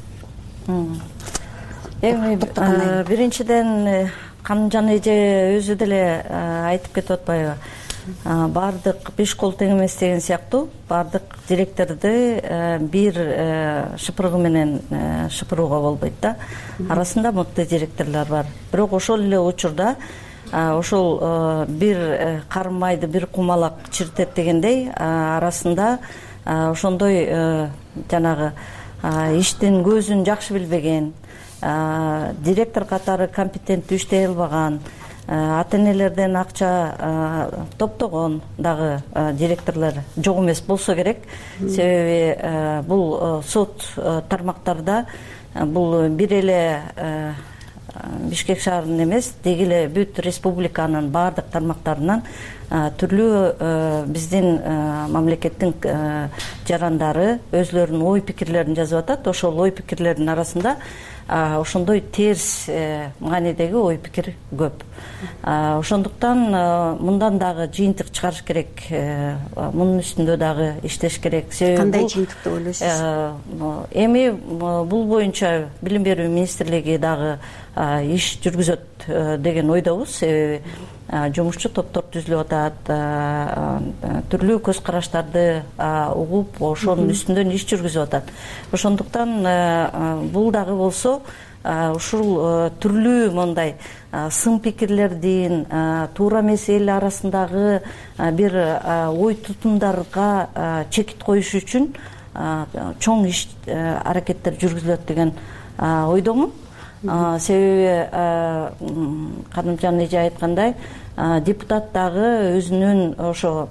Эми биринчиден Канымжан эже өзү деле айтып кетип атпайбы? Бардык беш кол тең эмес деген сыяктуу бардык директорду бир шыпыргы менен шыпырууга болбойт да. Арасында мыкты директорлор бар. Бирок ошол эле учурда ошол бир кармайды бир кумалак чиртет дегендей арасында ошондой жанагы иштин көзүн жакшы билбеген, директор катары компетенттүү иштей албаган, ата энелерден акча топтогон дагы директорлор жок эмес болсо керек. Себеби бул сот тармактарда бул бир эле Бишкек шаарынын эмес, деги эле бүт республиканын баардык тармактарынан түрлүү биздин мамлекеттин жарандары өзлөрүнүн ой пикирлерин жазып атат. Ошол ой пикирлердин арасында ошондой терс маанидеги ой пикир көп. Ошондуктан мындан дагы жыйынтык чыгарыш керек, мунун үстүндө дагы иштеш керек. Кандай жыйынтык деп ойлойсуз? Эми бул боюнча Билим берүү министрлиги дагы иш жүргүзөт деген ойдобуз. Себеби жумушчу топтор түзүлүп атат, түрлүү көз караштарды угуп ошонун үстүндөн иш жүргүзүп атат. Ошондуктан бул дагы болсо ушул түрлүү мондай сын пикирлердин, туура эмес эл арасындагы бир ой тутумдарга чекит коюш үчүн чоң иш аракеттер жүргүзүлөт деген ойдомун. Себеби Кадымжан эже айткандай, депутат дагы өзүнүн ошо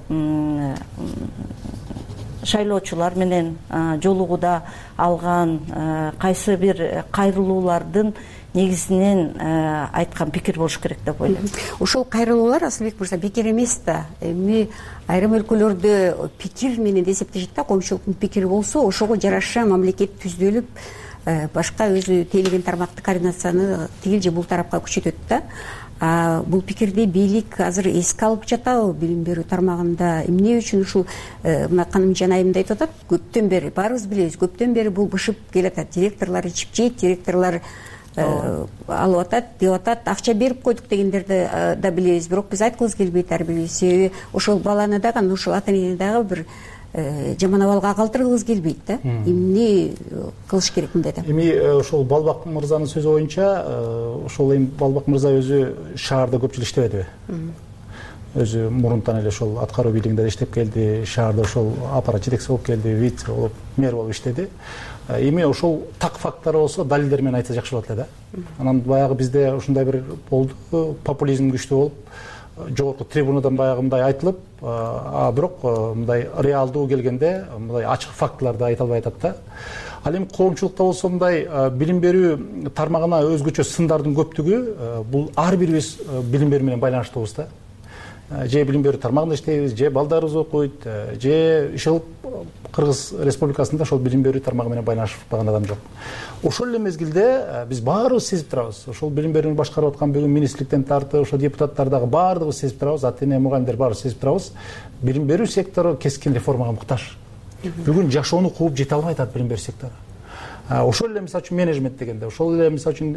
шайлоочулар менен жолугуда алган кайсы бир кайрылуулардын негизинен айткан пикир болуш керек деп ойлойм. Ошол кайрылуулар Асылбек мырза бекер эмес да. Эми айрым өлкөлөрдө пикир менен эсептешет да, коомчулуктун пикири болсо ошого жараша мамлекет түздөлүп, башка өзү тейлеген тармактык координацияны тигил же бул тарапка күчөтөт да. Бул пикирди бийлик азыр эске алып жатабы билим берүү тармагында? Эмне үчүн ушул мына Канымжан айымда айтып атат, көптөн бери баарыбыз билебиз, көптөн бери бул бышып келатат. Директорлор ичип жейт, директорлор алып атат, деп атат, акча берип койдук дегендерди да билебиз. Бирок биз айткыбыз келбейт ар бирибиз. Себеби ошол баланы дагы, анан ошол ата энени дагы бир жаман абалга калтыргыбыз келбейт да. Эмне кылыш керек мындайда? Эми ошол Балбак мырзанын сөзү боюнча, ошол эми Балбак мырза өзү шаарда көпчүлүк иштебедиби? Өзү мурунтан эле ошол аткаруу бийлигинде иштеп келди, шаарда ошол аппарат жетекчиси болуп келди, вице болуп, мэр болуп иштеди. Эми ошол так факттар болсо далилдер менен айтса жакшы болот эле да. Анан баягы бизде ушундай бир болду, популизм күчтүү болуп, жогорку трибунадан баягы мындай айтылып, бирок мындай реалдуу келгенде мындай ачык фактыларды айта албай атат да. Ал эми коомчулукта болсо мындай билим берүү тармагына өзгөчө сындардын көптүгү бул ар бирибиз билим берүү менен байланыштуубуз да. Же билим берүү тармагында иштейбиз, же балдарыбыз окуйт, же иш алып Кыргыз Республикасында ошол билим берүү тармагы менен байланышпаган адам жок. Ошол эле мезгилде биз баарыбыз сезип турабыз. Ошол билим берүүнү башкарып аткан бүгүн министрликтен тартып, ошо депутаттар дагы баардыгыбыз сезип турабыз, ата эне, мугалимдер баарыбыз сезип турабыз. Билим берүү сектору кескин реформага муктаж. Бүгүн жашоону кууп жете албай атат билим берүү сектору. Ошол эле мисалы үчүн менеджмент дегенде, ошол эле мисалы үчүн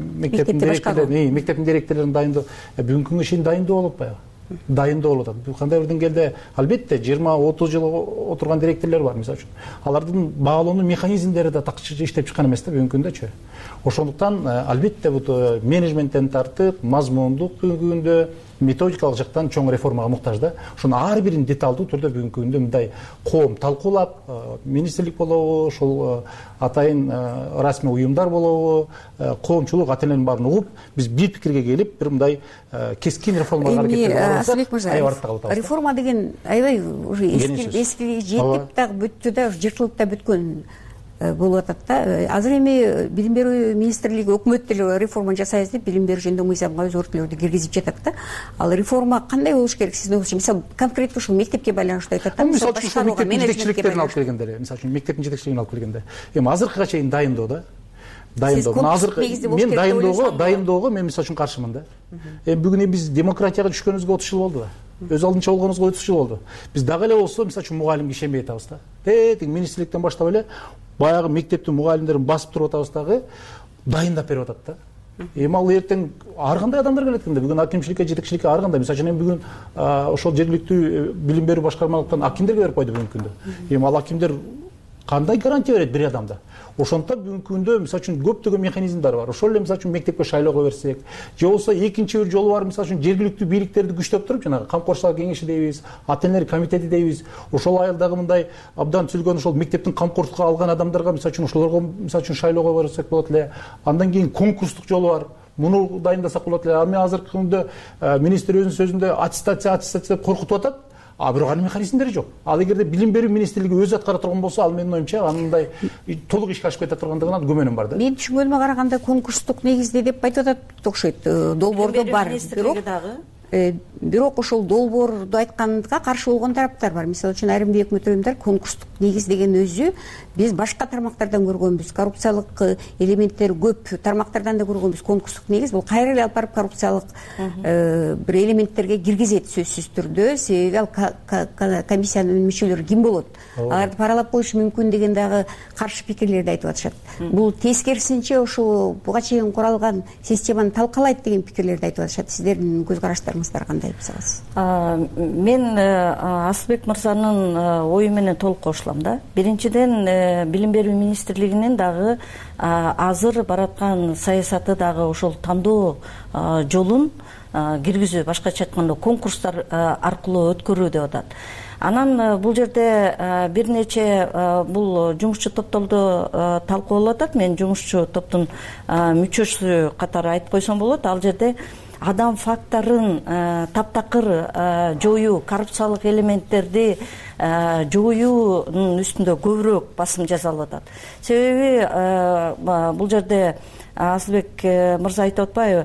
мектептин директорлорун дайындоо, бүгүнкү күнгө чейин дайындоо болуп атпайбы? Дайындоо болуп атат. Кандай бир деңгээлде албетте 20-30 жыл отурган директорлор бар мисалы үчүн. Алардын баалоонун механизмдери да такчы иштеп чыккан эмес да бүгүнкү күндөчү. Ошондуктан албетте бул менеджменттен тартып, мазмундук күндө методикалык жактан чоң реформага муктаж да. Ошону ар бирин деталдуу түрдө бүгүнкү күндө мындай коом талкуулап, министрлик болобу, ошол атайын расмий уюмдар болобу, коомчулук ата эненин баарын угуп, биз бир пикирге келип, бир мындай кескин реформага Асылбек мырза, реформа деген аябай уже эски жетип дагы бүттү да, жыртылып да бүткөн болуп атат да. Азыр эми билим берүү министрлиги өкмөт деле реформа жасайбыз деп билим берүү жөнүндө мыйзамга өзгөртүүлөрдү киргизип жатат да. Ал реформа кандай болуш керек сиздин ойыңузча? Мисалы конкреттүү ушул мектепке байланыштуу айтат да. Мисалы үчүн мектептин жетекчиликтерин алып келгенде, мисалы үчүн мектептин жетекчилигин алып келгенде, эми азыркыга чейин дайындоо да. Мен дайындоого мен мисалы үчүн каршымын да. Бүгүн биз демократияга түшкөнүбүзгө 30 жыл болду да. Өз алдынча болгонубузга 30 жыл болду. Биз дагы эле болсо мисалы үчүн мугалимге ишенбей атабыз да. Тетиң министрликтен баштап эле баягы мектептин мугалимдерин басып туруп атабыз дагы, дайындап берип атат да. Эми ал эртең ар кандай адамдар келет экен да. Бүгүн акимчиликке, жетекчиликке ар кандай. Мисалы үчүн бүгүн ошол жергиликтүү билим берүү башкармалыктан акимдерге берип койду бүгүнкү күндө. Эми ал акимдер кандай гарантия берет бир адамда? Ошондуктан бүгүнкү күндө мисалы үчүн көптөгөн механизмдер бар. Ошол эле мисалы үчүн мектепке шайлоого берсек, же болбосо экинчи бир жолу бар, мисалы үчүн жергиликтүү бийликтерди күчтөп туруп, жанагы камкорчулук кеңеши дейбиз, ата энелер комитети дейбиз. Ошол айылдагы мындай абдан түзүлгөн ошол мектептин камкордукка алган адамдарга мисалы үчүн ошолорго мисалы үчүн шайлоого берсек болот эле. Андан кийин конкурстук жолу бар. Муну дайындасак болот эле. Эми азыркы күндө министр өзүнүн сөзүндө аттестация деп коркутуп атат. Бирок анын механизмдери жок. Ал эгерде билим берүү министрлиги өзү аткара турган болсо, ал менин оюмча анындай толук ишке ашып кете тургандыгынан күмөнүм бар да. Мен түшүнгөнүмө караганда конкурстук негизде деп айтып атат окшойт. Долбоордо бар. Бирок ошол долбоорду айтканга каршы болгон тараптар бар. Мисалы үчүн айрым өкмөт уюмдар конкурстук негиз деген өзү биз башка тармактардан көргөнбүз. Коррупциялык элементтер көп тармактардан да көргөнбүз. Конкурстук негиз бул кайра эле алып барып коррупциялык бир элементтерге киргизет сөзсүз түрдө. Себеби ал комиссиянын мүчөлөрү ким болот? Аларды паралап коюшу мүмкүн деген дагы каршы пикирлерди айтып атышат. Бул тескерисинче ошол буга чейин куралган системаны талкалайт деген пикирлерди айтып атышат. Сиздердин көз караштарыңыз ойлоруңуздар кандай мисалы? Мен Асылбек мырзанын ою менен толук кошулам да. Биринчиден билим берүү министрлигинин дагы азыр бараткан саясаты дагы ошол тандоо жолун киргизүү, башкача айтканда конкурстар аркылуу өткөрүү деп атат. Анан бул жерде бир нече бул жумушчу топтордо талкуулап атат. Мен жумушчу топтун мүчөсү катары айтып койсом болот. Ал жерде адам факторун таптакыр жоюу, коррупциялык элементтерди жоюунун үстүндө көбүрөөк басым жасалып атат. Себеби бул жерде Асылбек мырза айтып атпайбы,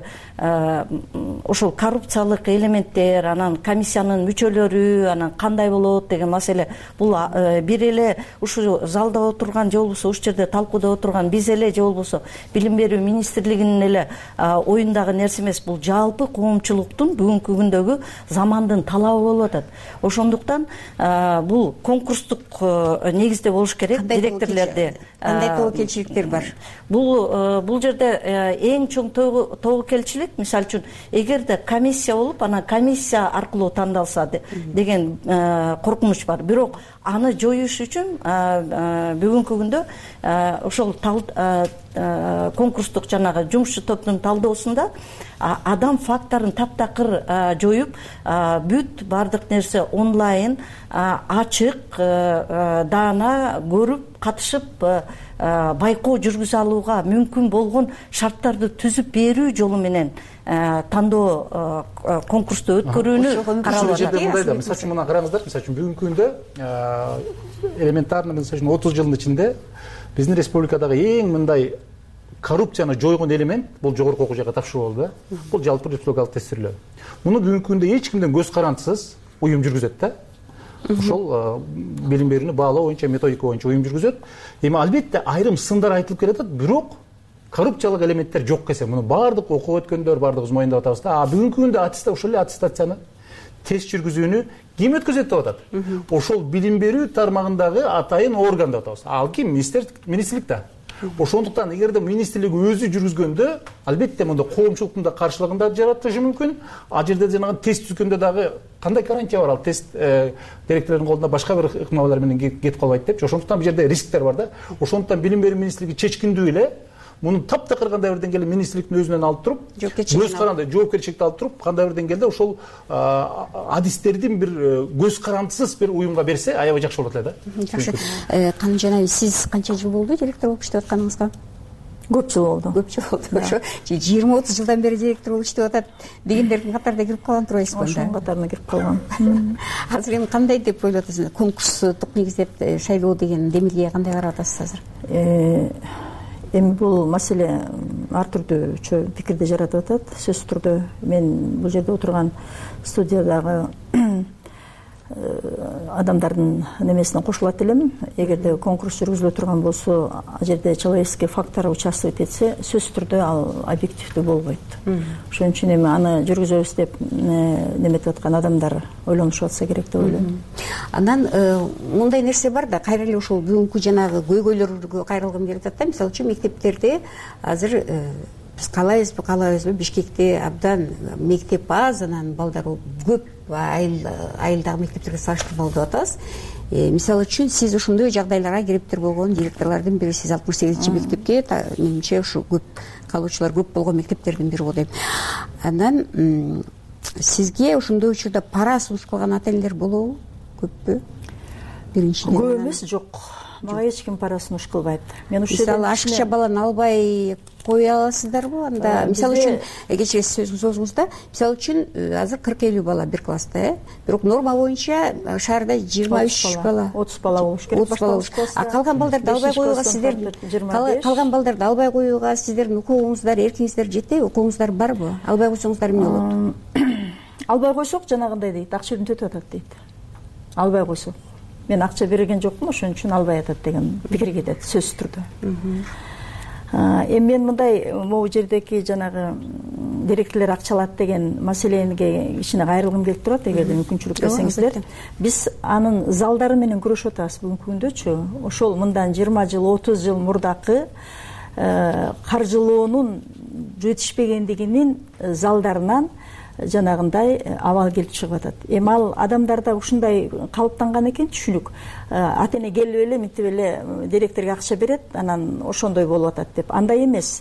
ошол коррупциялык элементтер, анан комиссиянын мүчөлөрү, анан кандай болот деген маселе. Бул бир эле ушул залда отурган же болбосо ушул жерде талкууда отурган биз эле же болбосо билим берүү министрлигинин эле оюндагы нерсе эмес. Бул жалпы коомчулуктун бүгүнкү күндөгү замандын талабы болуп атат. Ошондуктан бул конкурстук негизде болуш керек. Директорлордо кандай тобокелчиликтер бар? Бул жерде эң чоң тобокелчилик, мисалы үчүн, эгерде комиссия болуп, анан комиссия аркылуу тандалса деген коркунуч бар. Бирок аны жоюш үчүн бүгүнкү күндө ошол конкурстук жанагы жумушчу топтун талдоосунда адам факторун таптакыр жоюп, бүт баардык нерсе онлайн, ачык, даана көрүп, катышып байкоо жүргүзө алууга мүмкүн болгон шарттарды түзүп берүү жолу менен тандоо конкурсту өткөрүүнү каралып атат. Мисалы үчүн мына караңыздар, мисалы үчүн бүгүнкү күндө элементарно, мисалы үчүн 30 жылдын ичинде биздин республикадагы эң мындай коррупцияны жойгон элемент бул жогорку окуу жайга тапшыруу болду да. Бул жалпы республикалык тестирлөө. Муну бүгүнкү күндө эч кимден көз карандысыз уюм жүргүзөт да. Ошол билим берүүнү баалоо боюнча, методика боюнча уюм жүргүзөт. Эми албетте айрым сындар айтылып келатат, бирок коррупциялык элементтер жок эсе. Муну баардык окуп өткөндөр, баардыгыбыз моюндап атабыз да. Бүгүнкү күндө ошол эле аттестацияны, тест жүргүзүүнү ким өткөзөт деп атат? Ошол билим берүү тармагындагы атайын орган деп атабыз. Ал ким? Министрлик да. Ошондуктан эгерде министрлик өзү жүргүзгөндө, албетте мында коомчулуктун да каршылыгын да жаратышы мүмкүн. Ал жерде жанагы тест түзгөндө дагы кандай гарантия бар? Ал тест директордун колунда башка бир ыкмалар менен кетип калбайт депчи. Ошондуктан бул жерде рисктер бар да. Ошондуктан билим берүү министрлиги чечкиндүү эле муну таптакыр кандай бир деңгээлде министрликтин өзүнөн алып туруп, көз каранды жоопкерчиликти алып туруп, кандай бир деңгээлде ошол адистердин бир көз карандысыз бир уюмга берсе, аябай жакшы болот эле да. Жакшы. Канжан, сиз канча жыл болду директор болуп иштеп атканыңызга? Көп жыл болду. Көп жыл болду. Ошо 20-30 жылдан бери директор болуп иштеп атат дегендердин катарына кирип калган турбайсызбы? Ошонун катарына кирип калган. Азыр эми кандай деп ойлоп атасыз? Конкурстук негиздеп шайлоо деген демилге кандай карап атасыз азыр? Эми бул маселе ар түрдүү пикирди жаратып атат. Сөзсүз түрдө мен бул жерде отурган студиядагы адамдардын немесине кошулат элем. Эгерде конкурс жүргүзүлө турган болсо, ал жерде человеческий фактор участвовать этсе, сөзсүз түрдө ал объективдүү болбойт. Ошон үчүн эми аны жүргүзөбүз деп неметип аткан адамдар ойлонушуп атса керек деп ойлойм. Анан мындай нерсе бар да, кайра эле ошол бүгүнкү жанагы көйгөйлөргө кайрылгым келип атат да. Мисалы үчүн мектептерде азыр биз каалайбызбы, Бишкекте абдан мектеп аз, анан балдар көп, айылдагы мектептерге салыштырмалуу деп атабыз. Мисалы үчүн сиз ошондой жагдайларга кириптир болгон директорлордун бири, сиз 68 мектепке, менимче ушу көп калуучулар көп болгон мектептердин бири болот. Анан сизге ошондой учурда пара сунуш кылган ата энелер болобу? Көппү? Биринчиден. Көп эмес, жок. Мага эч ким пара сунуш кылбайт. Мен ушул мисалы ашыкча баланы албай кое аласыздарбы? Анда мисалы үчүн кечиресиз сөзүңүз соозуңуз да. Мисалы үчүн азыр 40-50 бала бир класста, бирок норма боюнча шаарда 23 бала, 30 бала болуш керек. Калган балдарды албай коюуга калган балдарды албай коюуга сиздердин укугуңуздар, эркиңиздер жетеби? Укугуңуздар барбы? Албай койсоңуздар эмне болот? Албай койсок жанагындай дейт, акча үнөтүп атат дейт. Албай койсок. Мен акча берген жокмун, ошон үчүн албай атат деген пикир кетет сөзсүз түрдө. Эми мен мындай могу жердеки жанагы директорлор акча алат деген маселеге кичине кайрылгым келип турат, эгерде мүмкүнчүлүк берсеңиздер. Биз анын залдары менен күрөшүп атабыз бүгүнкү күндөчү. Ошол мындан 20 жыл, 30 жыл мурдакы каржылоонун жетишпегендигинин залдарынан жанагындай абал келип чыгып атат. Эми ал адамдарда ушундай калыптанган экен түшүнүк. Ата эне келип эле мынтип эле директорго акча берет, анан ошондой болуп атат деп. Андай эмес.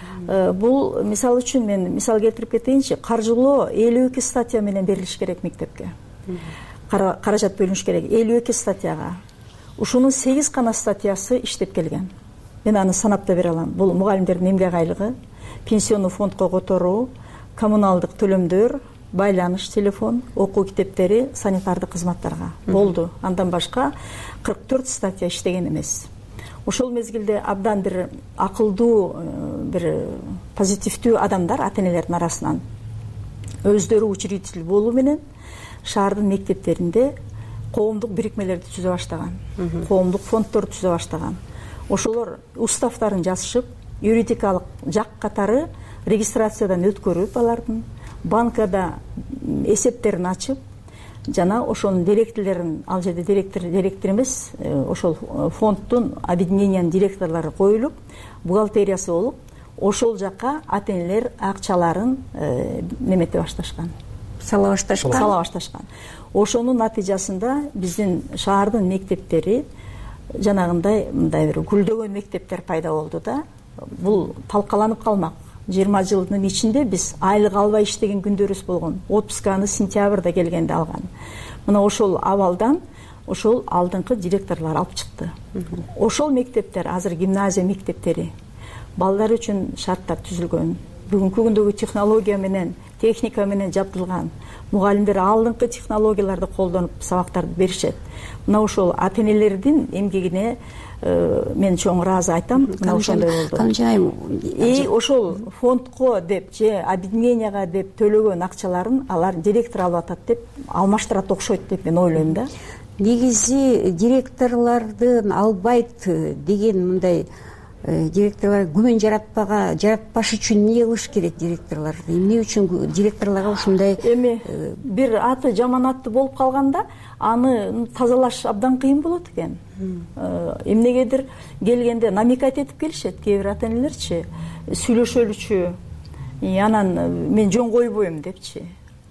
Бул мисал үчүн мен мисал келтирип кетейинчи. Каржылоо 52 статья менен берилиш керек мектепке. Каражат бөлүнүш керек 52 статьяга. Ушунун 8 гана статьясы иштеп келген. Мен аны санап да бере алам. Бул мугалимдердин эмгек айлыгы, пенсионный фондко которуу, коммуналдык төлөмдөр, байланыш телефон, окуу китептери, санитардык кызматтарга. Болду. Андан башка 44 статья иштеген эмес. Ошол мезгилде абдан бир акылдуу, бир позитивдүү адамдар ата энелердин арасынан өздөрү учредитель болуу менен шаардын мектептеринде коомдук бирикмелерди түзө баштаган, коомдук фонддорду түзө баштаган. Ошолор уставтарын жазышып, юридикалык жак катары регистрациядан өткөрүп алардын, банкада эсептерин ачып, жана ошонун директорлорун, ал жерде директор эмес, ошол фонддун объединениянын директорлору коюлуп, бухгалтериясы болуп, ошол жака ата энелер акчаларын немете башташкан. Сала башташкан. Ошонун натыйжасында биздин шаардын мектептери жанагындай мындай бир гүлдөгөн мектептер пайда болду да. Бул талкаланып калмак. 20 жылдын ичинде биз айлык албай иштеген күндөрүбүз болгон. Отпусканы сентябрда келгенде алган. Мына ошол абалдан ошол алдыңкы директорлор алып чыкты. Ошол мектептер азыр гимназия мектептери. Балдар үчүн шарттар түзүлгөн. Бүгүнкү күндөгү технология менен, техника менен жабдылган. Мугалимдер алдыңкы технологияларды колдонуп сабактарды беришет. Мына ошол ата энелердин эмгегине мен чоң ыраазы айтам. Мына ошондой болду. Ошол фондко деп же объединенияга деп төлөгөн акчаларын алар директор алып атат деп алмаштырат окшойт деп мен ойлойм да. Негизи директорлордун албайт деген мындай директорлор күмөн жаратпаш үчүн эмне кылыш керек директорлор? Эмне үчүн директорлорго ушундай? Эми бир аты жаман аты болуп калганда аны тазалаш абдан кыйын болот экен. Эмнегедир келгенде намекать этип келишет кээ бир ата энелерчи, сүйлөшөлүчү, анан мен жөн койбойм депчи.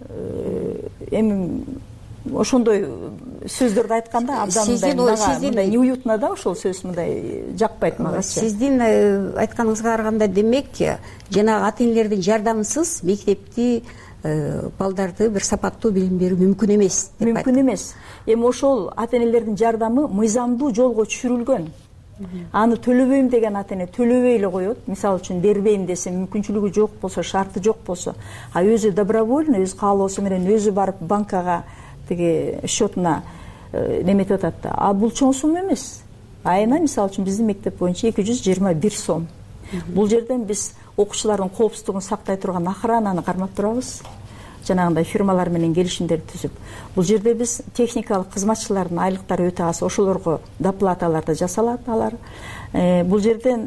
Эми ошондой сөздөрдү айтканда абдан мындай неуютно да, ошол сөз мындай жакпайт мага. Сиздин айтканыңызга караганда демек жанагы ата энелердин жардамысыз мектепти балдарды бир сапаттуу билим берүү мүмкүн эмес. Мүмкүн эмес. Эми ошол ата энелердин жардамы мыйзамдуу жолго түшүрүлгөн. Аны төлөбөйм деген ата эне төлөбөй эле коет. Мисалы үчүн бербейм десе, мүмкүнчүлүгү жок болсо, шарты жок болсо, өзү добровольно, өз каалоосу менен өзү барып банкага счетуна неметип атат да. А бул чоң сум эмес. Айына мисалы үчүн биздин мектеп боюнча 221 сом. Бул жерден биз окуучулардын коопсуздугун сактай турган охрананы кармап турабыз. Жанагындай фирмалар менен келишимдерди түзүп. Бул жерде биз техникалык кызматчылардын айлыктары өтө аз, ошолорго доплаталар да жасалат алар. Бул жерден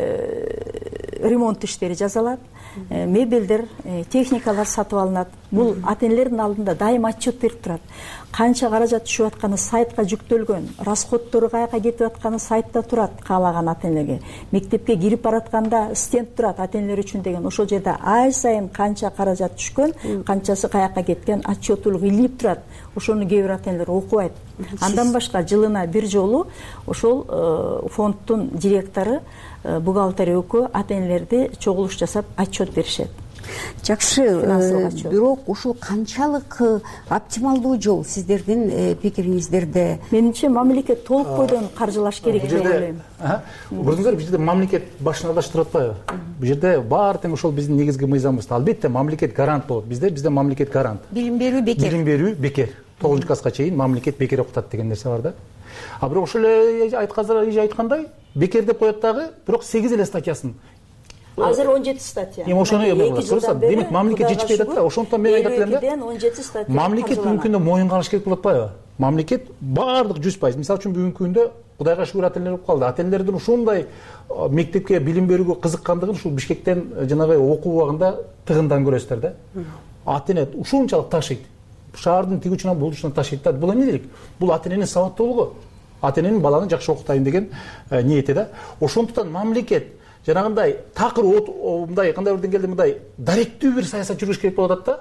ремонт иштери жасалат. Мебелдер, техникалар сатып алынат. Бул ата энелердин алдында дайым отчет берип турат. Канча каражат түшүп атканы сайтка жүктөлгөн, расходтору каяка кетип атканы сайтта турат каалаган ата энелерге. Мектепке кирип баратканда стенд турат ата энелер үчүн деген. Ошол жерде ай сайын канча каражат түшкөн, канчасы каяка кеткен отчетулук илип турат. Ошону кээ бир ата энелер окубайт. Андан башка жылына бир жолу ошол фонддун директору, бухгалтерия өкү ата энелерди чогулуш жасап отчет беришет. Жакшы, бирок ушул канчалык оптималдуу жол сиздердин пикириңиздерде? Менимче мамлекет толук бойдон каржылаш керек деп ойлойм. Көрдүңүздөр, бул жерде мамлекет башын аралаштырып атпайбы? Бул жерде баары тең ошол биздин негизги мыйзамыбызда. Албетте мамлекет гарант болот. Бизде мамлекет гарант. Билим берүү бекер. Билим берүү бекер. 9-класска чейин мамлекет бекер окутат деген нерсе бар да. А бирок ошол эле айткандай бекер деп коет дагы, бирок 8 эле статьясын. Азыр 17 статья. Эми ошону демек мамлекет жетишпей атат да. Ошондон мен айтып атам да. 17 статья. Мамлекет бүгүнкү күндө моюнга алыш керек болуп атпайбы? Мамлекет баардык 100%. Мисалы үчүн бүгүнкү күндө Кудайга шүгүр ата энелер болуп калды. Ата энелердин ушундай мектепке билим берүүгө кызыккандыгын ушул Бишкектен жанагы окуу убагында тыгындан көрөсүздөр да. Ата эне ушунчалык ташыйт. Шаардын тиги учунан бул учуна ташыйт да. Бул эмне делик? Бул ата эненин сабаттуулугу. Ата эненин баланы жакшы окутайын деген ниети да. Ошондуктан мамлекет жанагындай такыр мындай кандай бир деңгээлде мындай даректүү бир саясат жүргүзүш керек болуп атат да.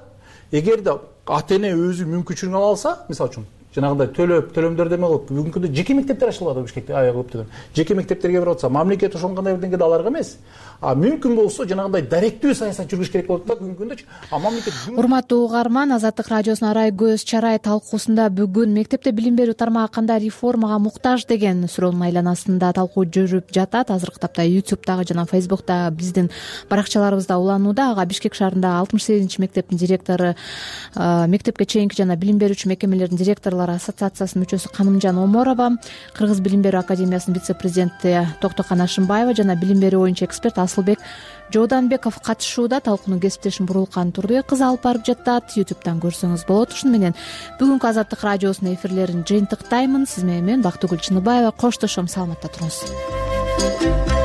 эгерде ата эне өзү мүмкүнчүлүгүн ала алса, мисалы үчүн жанагындай төлөмдөр деме кылып бүгүнкү күндө жеке мектептер ачылып атат Бишкекте, аябай көптөгөн жеке мектептерге берип атса, мамлекет ошону кандай бир деңгээлде аларга эмес, мүмкүн болсо жанагындай даректүү саясат жүргүзүш керек болот да бүгүнкү күндөчү. Мамлекет урматтуу угарман, Азаттык радиосунун арай көз чарай талкуусунда бүгүн мектепте билим берүү тармагы кандай реформага муктаж деген суроонун айланасында талкуу жүрүп жатат. Азыркы тапта YouTube'дагы жана Facebook'та биздин баракчаларыбызда уланууда. Ага Бишкек шаарындагы 68 мектептин директору, мектепке чейинки жана билим берүүчү мекемелердин директорлору ассоциациясынын мүчөсү Канымжан Оморова, Кыргыз билим берүү академиясынын вице-президенти Токтокан Ашымбаева жана билим берүү боюнча эксперт Асылбек Жооданбеков катышууда. Талкуунун кесиптешим Бурулкан Турдубек кызы алып барып жатат. YouTube'дан көрсөңүз болот. Ушуну менен бүгүнкү Азаттык радиосунун эфирлерин жыйынтыктаймын. Сиз менен мен Бактыгүл Чыныбаева коштошом. Саламатта туруңуз.